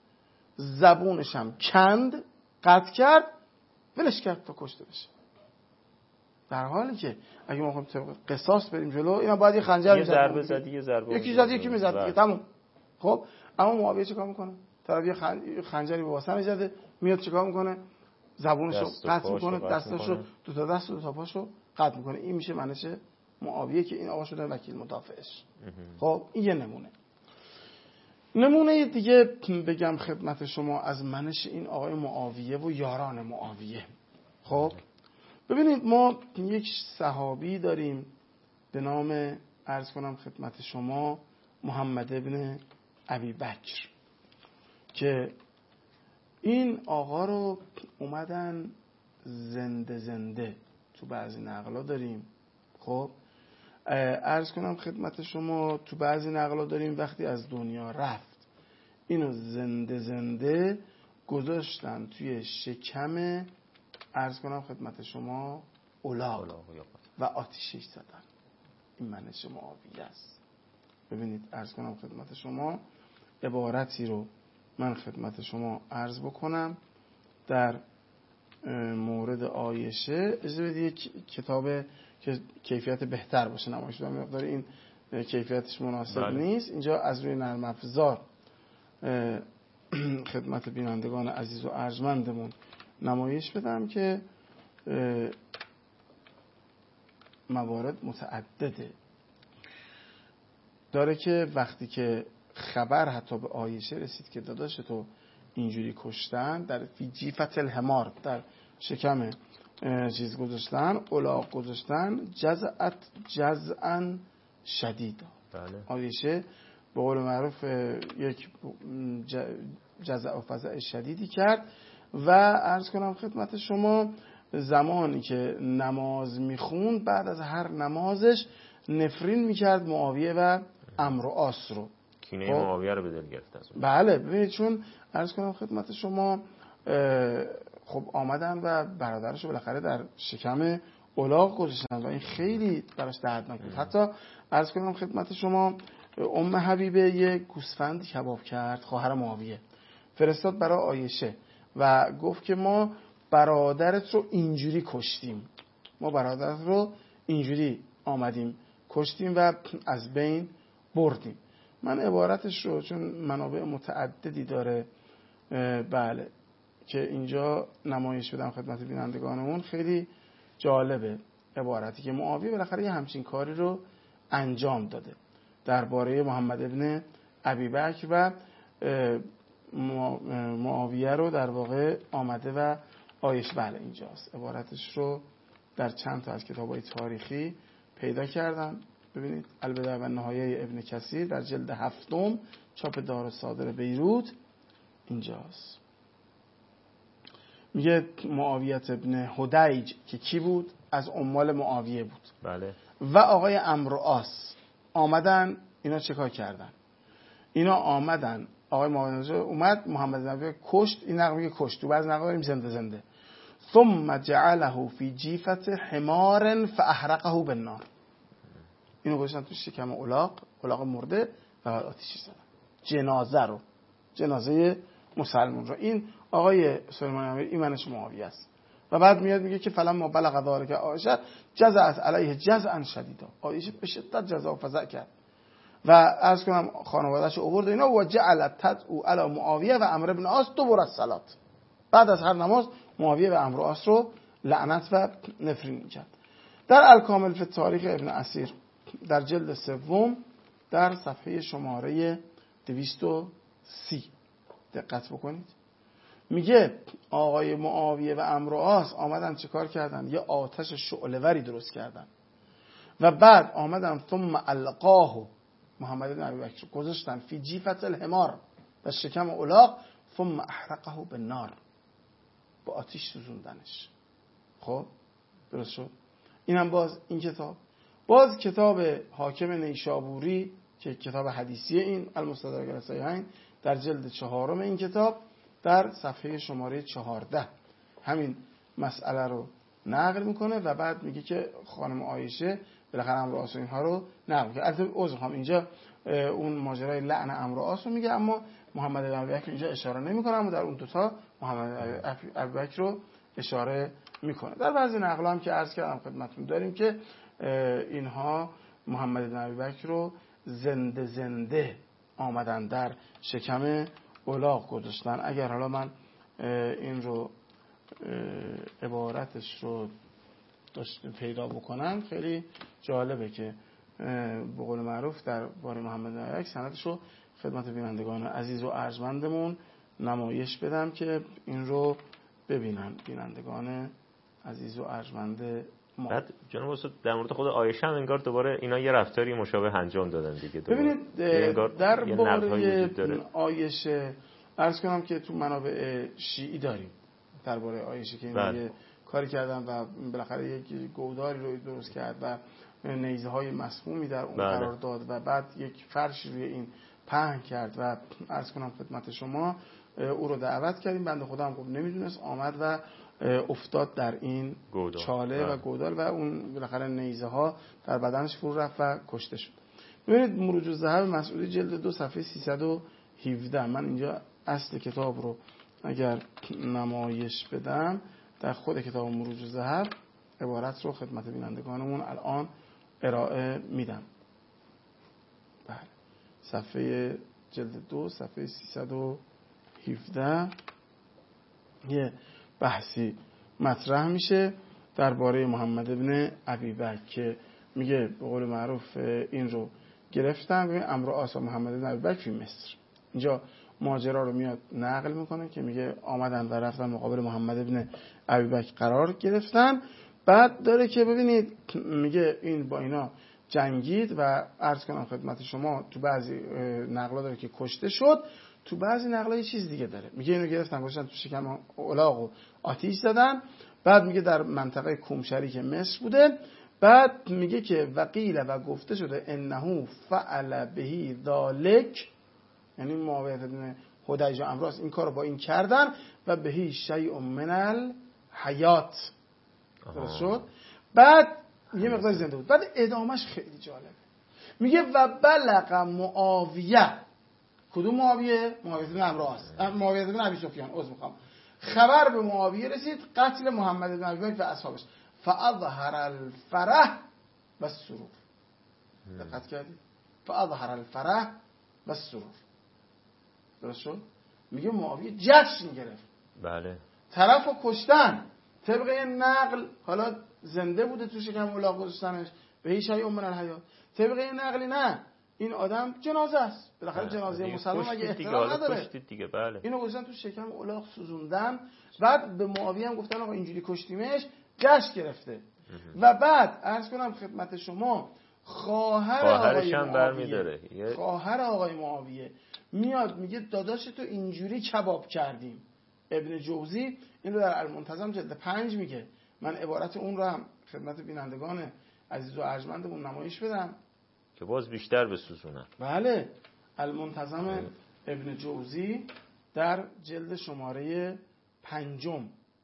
زبونش هم کند، قطع کرد، ولش کرد تا کشته بشه. در حالی که اگه ما خواهیم قصاص بریم جلو، اینا باید یه خنجر یه ضربه زدی، یه ضربه یکی زد یکی میزد دیگه، تموم. خب اما معاویه چیکار میکنه؟ طرف یه خنجری به واسه میزده، میاد چیکار میکنه؟ زبونشو قطع میکنه، دستاشو، دو تا دست و دو تا پاشو قطع میکنه. این میشه منش معاویه که این آقا شده وکیل مدافعش. خب این یه نمونه. نمونه دیگه بگم خدمت شما از منش این آقای معاویه و یاران معاویه. خب ببینید ما یک صحابی داریم به نام، عرض کنم خدمت شما، محمد ابن ابی بکر، که این آقا رو اومدن زنده زنده تو بعضی نقلا داریم. خب عرض کنم خدمت شما تو بعضی نقلا داریم وقتی از دنیا رفت اینو زنده زنده گذاشتن توی شکم، عرض کنم خدمت شما، الاغ و آتیشش زدن. این منش معاویه است. ببینید عرض کنم خدمت شما عبارتی رو من خدمت شما عرض بکنم در مورد عایشه. اجازه بدید کتاب که کیفیت بهتر باشه نمایش بدم، مقدار این کیفیتش مناسب بله. نیست. اینجا از روی نرم افزار خدمت بینندگان عزیز و ارجمندمون نمایش بدم که موارد متعدده داره که وقتی که خبر حتی به عایشه رسید که داداش تو اینجوری کشتن، در فی جیفت الحمار، در شکم چیز گذاشتن، الاغ گذاشتن، جزعت جزعا شدید. بله. عایشه به قول معروف یک جزع و فزع شدیدی کرد و عرض کنم خدمت شما زمانی که نماز میخوند بعد از هر نمازش نفرین میکرد معاویه و عمرو و عاص رو، کینه معاویه رو به دل گرفت از اون. بله ببینید چون عرض کنم خدمت شما خب آمدن و برادرش رو بالاخره در شکم الاغ گذاشتن و این خیلی براش دردناک بود. حتی عرض کنم خدمت شما ام حبیبه یک گوسفند کباب کرد، خواهر معاویه، فرستاد برای عایشه و گفت که ما برادرت رو اینجوری کشتیم، ما برادرت رو اینجوری آمدیم کشتیم و از بین بردیم. من عبارتش رو چون منابع متعددی داره بله که اینجا نمایش بدم خدمت بینندگانمون، خیلی جالبه عبارتی که معاویه بالاخره یه همچین کاری رو انجام داده درباره محمد ابن ابی بکر و معاویه رو در واقع آمده و آیش بله اینجاست. عبارتش رو در چند تا از کتاب‌های تاریخی پیدا کردم. ببینید البدایه و نهایه ابن کثیر در جلد هفتم چاپ دارالصادر بیروت اینجاست. میگه معاویت ابن هدیج که کی بود؟ از عمال معاویه بود. بله. و آقای عمرو و عاص آمدن، اینا چیکار کردن؟ اینا آمدن آقای معاویه اومد محمد نبی کشت، این نقل میگه کشت، تو بعض نقل میگه زنده زنده. ثم جعله فی جیفت حمار فاحرقه بالنار. اینو گذاشتن تو شکم الاغ، الاغ مرده و آتیش زدن. جنازه رو، جنازه مسلمون رو. این آقای سلیمان امیری ایمنش معاویه است. و بعد میاد میگه که فلما بلغ ذلک عایشه جزعت علیه جزعا شدیدا، عایشه به شدت جزع و فزع کرد و عرض کنم خانواده‌اش آورد اینا و جعلت تدعو علی معاویه و عمرو بن عاص دبر الصلاه. بعد از هر نماز معاویه و عمرو بن عاص رو لعنت و نفرین میکرد. در الکامل فی تاریخ ابن اسیر در جلد سوم در صفحه شماره دویست و سی دقت بکنید، میگه آقای معاویه و عمرو بن عاص آمدن چیکار کردن؟ یه آتش شعله‌وری درست کردن و بعد آمدن ثم القاه محمد بن ابی بکر گذاشتن فی جیفت الحمار و شکم الاغ ثم احرقه بالنار، با آتش سوزوندنش. خب درست شد. اینم باز این کتاب، باز کتاب حاکم نیشابوری که کتاب حدیثی این المستدرک علی الصحیحین در جلد چهارم این کتاب در صفحه شماره چهارده همین مسئله رو نقل میکنه و بعد میگه که خانم عایشه بالاخره عمرو بن عاص اینها رو نقل کرد. البته عذر میخوام اینجا اون ماجرای لعن عمرو بن عاص رو میگه، اما محمد بن ابی بکر اینجا اشاره نمیکنه، اما در اون دو تا محمد ابی بکر رو اشاره میکنه. در بعضی نقلا هم که عرض کردم خدمتتون داریم که اینها محمد بن ابی بکر رو زنده زنده آمدن در شکم الاغ گذاشتن. اگر حالا من این رو عبارتش رو پیدا بکنم خیلی جالبه که به قول معروف در باره محمد بن ابی بکر سندش رو خدمت بینندگان عزیز و ارجمندمون نمایش بدم که این رو ببینن بینندگان عزیز و ارجمند ما. بعد جناب استاد در مورد خود عایشه هم انگار دوباره اینا یه رفتاری مشابه انجام دادن دیگه. ببینید در باره عایشه عرض کنم که تو منابع شیعی داریم درباره عایشه که این کاری کردن و بالاخره یک گوداری رو درست کرد و نیزه های مسمومی در اون بله. قرار داد و بعد یک فرش روی این پهن کرد و عرض کنم خدمت شما او رو دعوت کردیم. بنده خدا هم خب نمیدونست، آمد و افتاد در این گودار. چاله بله. و گودار و اون بالاخره نیزه ها در بدنش فرو رفت و کشته شد. ببینید مروج الذهب مسعودی جلد دو صفحه سیصد و هفده، من اینجا اصل کتاب رو اگر نمایش بدم در خود کتاب مروج الذهب عبارت رو خدمت بینندگانمون الان ارائه میدم. بله صفحه جلد دو صفحه سیصد و هفده یه بحثی مطرح میشه درباره محمد ابن ابی بکر که میگه به قول معروف این رو گرفتن ببین عمرو بن عاص و محمد ابن ابی بکر فی مصر. اینجا ماجرا رو میاد نقل میکنه که میگه آمدن و رفتن مقابل محمد ابن ابی بکر قرار گرفتن. بعد داره که ببینید میگه این با اینا جنگید و عرض کنم خدمت شما تو بعضی نقلا داره که کشته شد، تو بعضی نقلا یه چیز دیگه داره میگه اینو گرفتن گذاشتن تو شکم الاغ و آتش زدن. بعد میگه در منطقه کومشری که مصر بوده. بعد میگه که وقیل و گفته شده انه فعل بهی ذالک، یعنی معاویه بن حدیجه امراس این کارو با این کردن و بهی شیء من الحیات درست شد. بعد یه مقدار زنده بود. بعد ادامش خیلی جالبه، میگه و بلغ معاویه، کدوم معاویه؟ معاویه بن امراس، معاویه بن ابی سفیان عذر میخوام، خبر به معاویه رسید قتل محمد بن ابی بکر و اصحابش، فاظهر الفرح و السرور. دقت کردید؟ فاظهر الفرح و السرور درست شد. میگه معاویه جشن گرفت، بله طرفو کشتن طبق نقل، حالا زنده بوده تو شکم الاغ گذاشتنش به هیچ شیء من الحیات، طبق این نقلی نه این آدم جنازه است، بالاخره جنازه مسلمان اگه احترام نداره دیگه بله. اینو گذاشتن تو شکم الاغ سوزوندن. بعد به معاویه هم گفتن آقا اینجوری کشتیمش، جشن گرفته. و بعد عرض کنم خدمت شما خواهر آقای معاویه خواهر آقای معاویه میاد میگه داداش تو اینجوری کباب کردیم. ابن جوزی این رو در المنتظم جلد پنج میگه، من عبارت اون رو هم خدمت بینندگان عزیز و ارجمندمون نمایش بدم که باز بیشتر بسوزونن. بله المنتظم ابن جوزی در جلد شماره پنجم،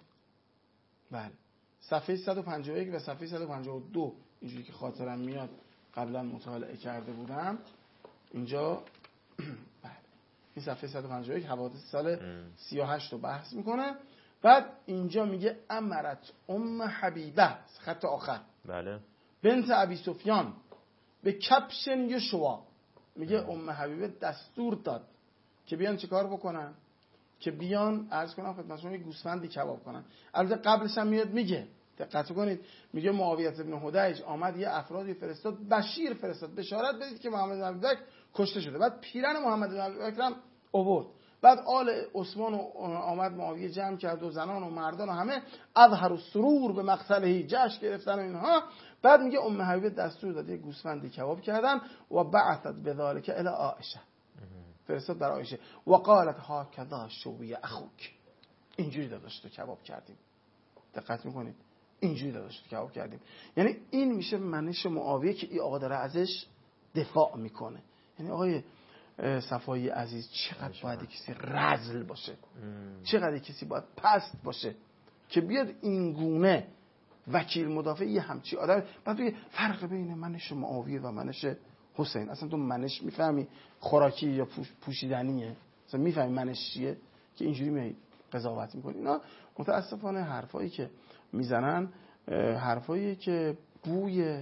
بله صفحه صد و پنجاه و یک و صفحه صد و پنجاه و دو اینجوری که خاطرم میاد قبلا مطالعه کرده بودم اینجا. بله این صفحه صد و پنجاه و یک حوادث سال سی و هشت رو بحث میکنه. بعد اینجا میگه امرت ام حبیبه، خط آخر، بله، بنت ابی سفیان به کبشن یه شوا، میگه ام حبیبه دستور داد که بیان چه کار بکنن، که بیان عرض کنم خدمت شما یه گوسفندی کباب کنن. البته قبلش هم میاد میگه، دقت کنید، میگه معاویه بن حدیج آمد یه افرادی فرستاد، بشیر فرستاد، بشارت بدید که محمد بن ابوبکر کشته شده. بعد پیرن محمد بن ابوبکر هم آورد. بعد آل عثمان آمد معاویه جمع کرد و زنان و مردان و همه اظهر السرور به مقتله، جشن گرفتن و اینها. بعد میگه ام حبیبه دستور داد یه گوسفندی کباب کردن و بعثت بذلک الی عائشه، فرستاد در عایشه و قالت هاکذا شوی اخوک، اینجوری داداش تو کباب کردیم. دقت میکنید، اینجوری داداش تو کباب کردیم. یعنی این میشه منش معاویه که این آقا داره ازش دفاع میکنه. یعنی آقای صفایی عزیز چقدر باید کسی رذل باشه، چقدر کسی باید پست باشه که بیاد این گونه وکیل مدافع یه همچی آدم. بعد بگه فرق بین منش معاویه و منش حسین، اصلا تو منش میفهمی خوراکی یا پوشیدنیه؟ اصلا میفهمی منش چیه که اینجوری می قضاوت میکنی؟ اینا متاسفانه حرفایی که میزنن حرفایی که بوی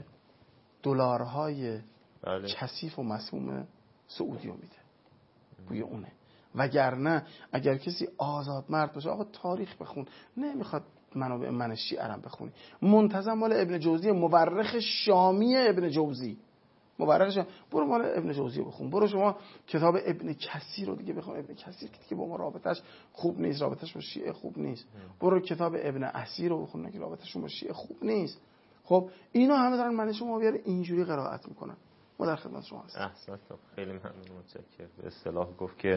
دلارهای بله. کثیف و مسموم سعودیو میده، بوی اونه. وگرنه اگر کسی آزاد مرد باشه، آقا تاریخ بخون، نمیخواد منابع منشی ارم بخونی، منتظم مال ابن جوزی، مورخ شامی ابن جوزی، مورخ شامی، برو مال ابن جوزی بخون، برو شما کتاب ابن کثیر رو دیگه بخون، ابن کثیر که دیگه با ما رابطش خوب نیست، رابطش با شیعه خوب نیست. برو کتاب ابن اسیر رو بخون که رابطشون با شیعه خوب نیست. خب اینا همه دارن منش معاویه رو اینجوری قرائت میکنن. ما در خدمت شما هستیم. احسنت، خیلی ممنون، متشکرم. به اصطلاح گفت که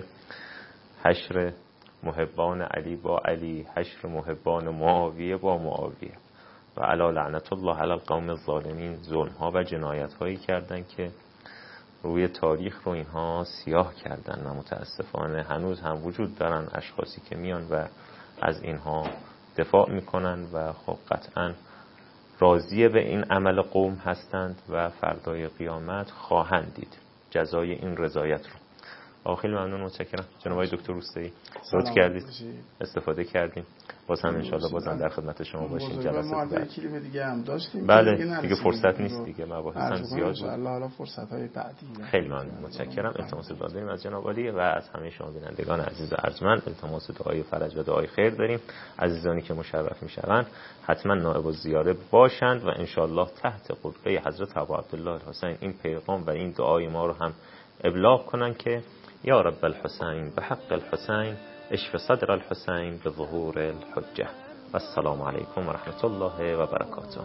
حشر محبان علی با علی، حشر محبان معاویه با معاویه و علی لعنت الله علی القوم الظالمین. ظلم‌ها و جنایت‌هایی کردن که روی تاریخ رو اینها سیاه کردن و متاسفانه هنوز هم وجود دارن اشخاصی که میان و از اینها دفاع میکنن و خب قطعاً راضیه به این عمل قوم هستند و فردای قیامت خواهند دید جزای این رضایت رو. آقا خیلی ممنون، متشکرم. جناب آقای دکتر روستایی لطف کردید، استفاده کردیم. باز هم انشالله بازم در خدمت شما باشیم. جلسه بعد کلیم دیگه هم داشتیم، بله دیگه, دیگه فرصت نیست دیگه، مباحث هم زیاد بود. الله حالا فرصت‌های بعدی. خیلی ممنون، متشکرم. التماس دعا داریم از جناب عالی و از همه شما بینندگان عزیز و ارجمند. التماس دعای فرج و دعای خیر داریم. عزیزانی که مشرف میشوند حتما نائب الزیاره باشند و انشالله تحت قبه حضرت ابو عبدالله الحسین این پیغام و این دعای ما رو هم ابلاغ کنن که یا رب الحسین به حق الحسین اشف صدر الحسین به ظهور الحجه. السلام علیکم و رحمت الله و برکاته.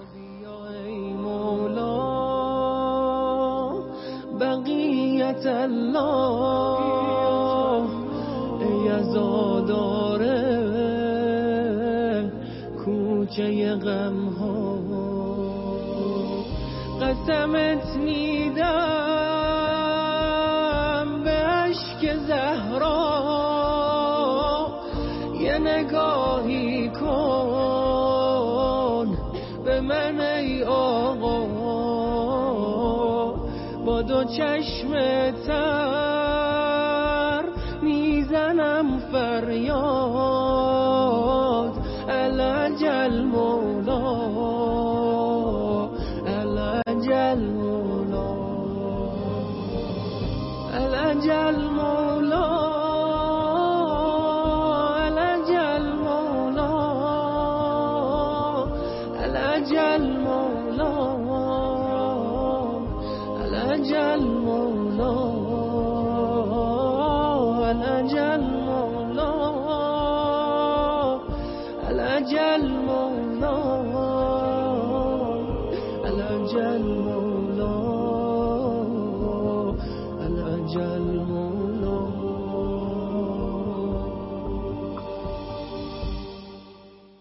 بقیت الله ای عزاداره کوچه غم ها، قسمت میدم به عشق زهرا یه نگاهی کن به من ای آقا، با دو چشم تر میزنم فریاد العجل مولا العجل مولا العجل مولا العجل مولا العجل مولا العجل مولا العجل مولا العجل مولا العجل مولا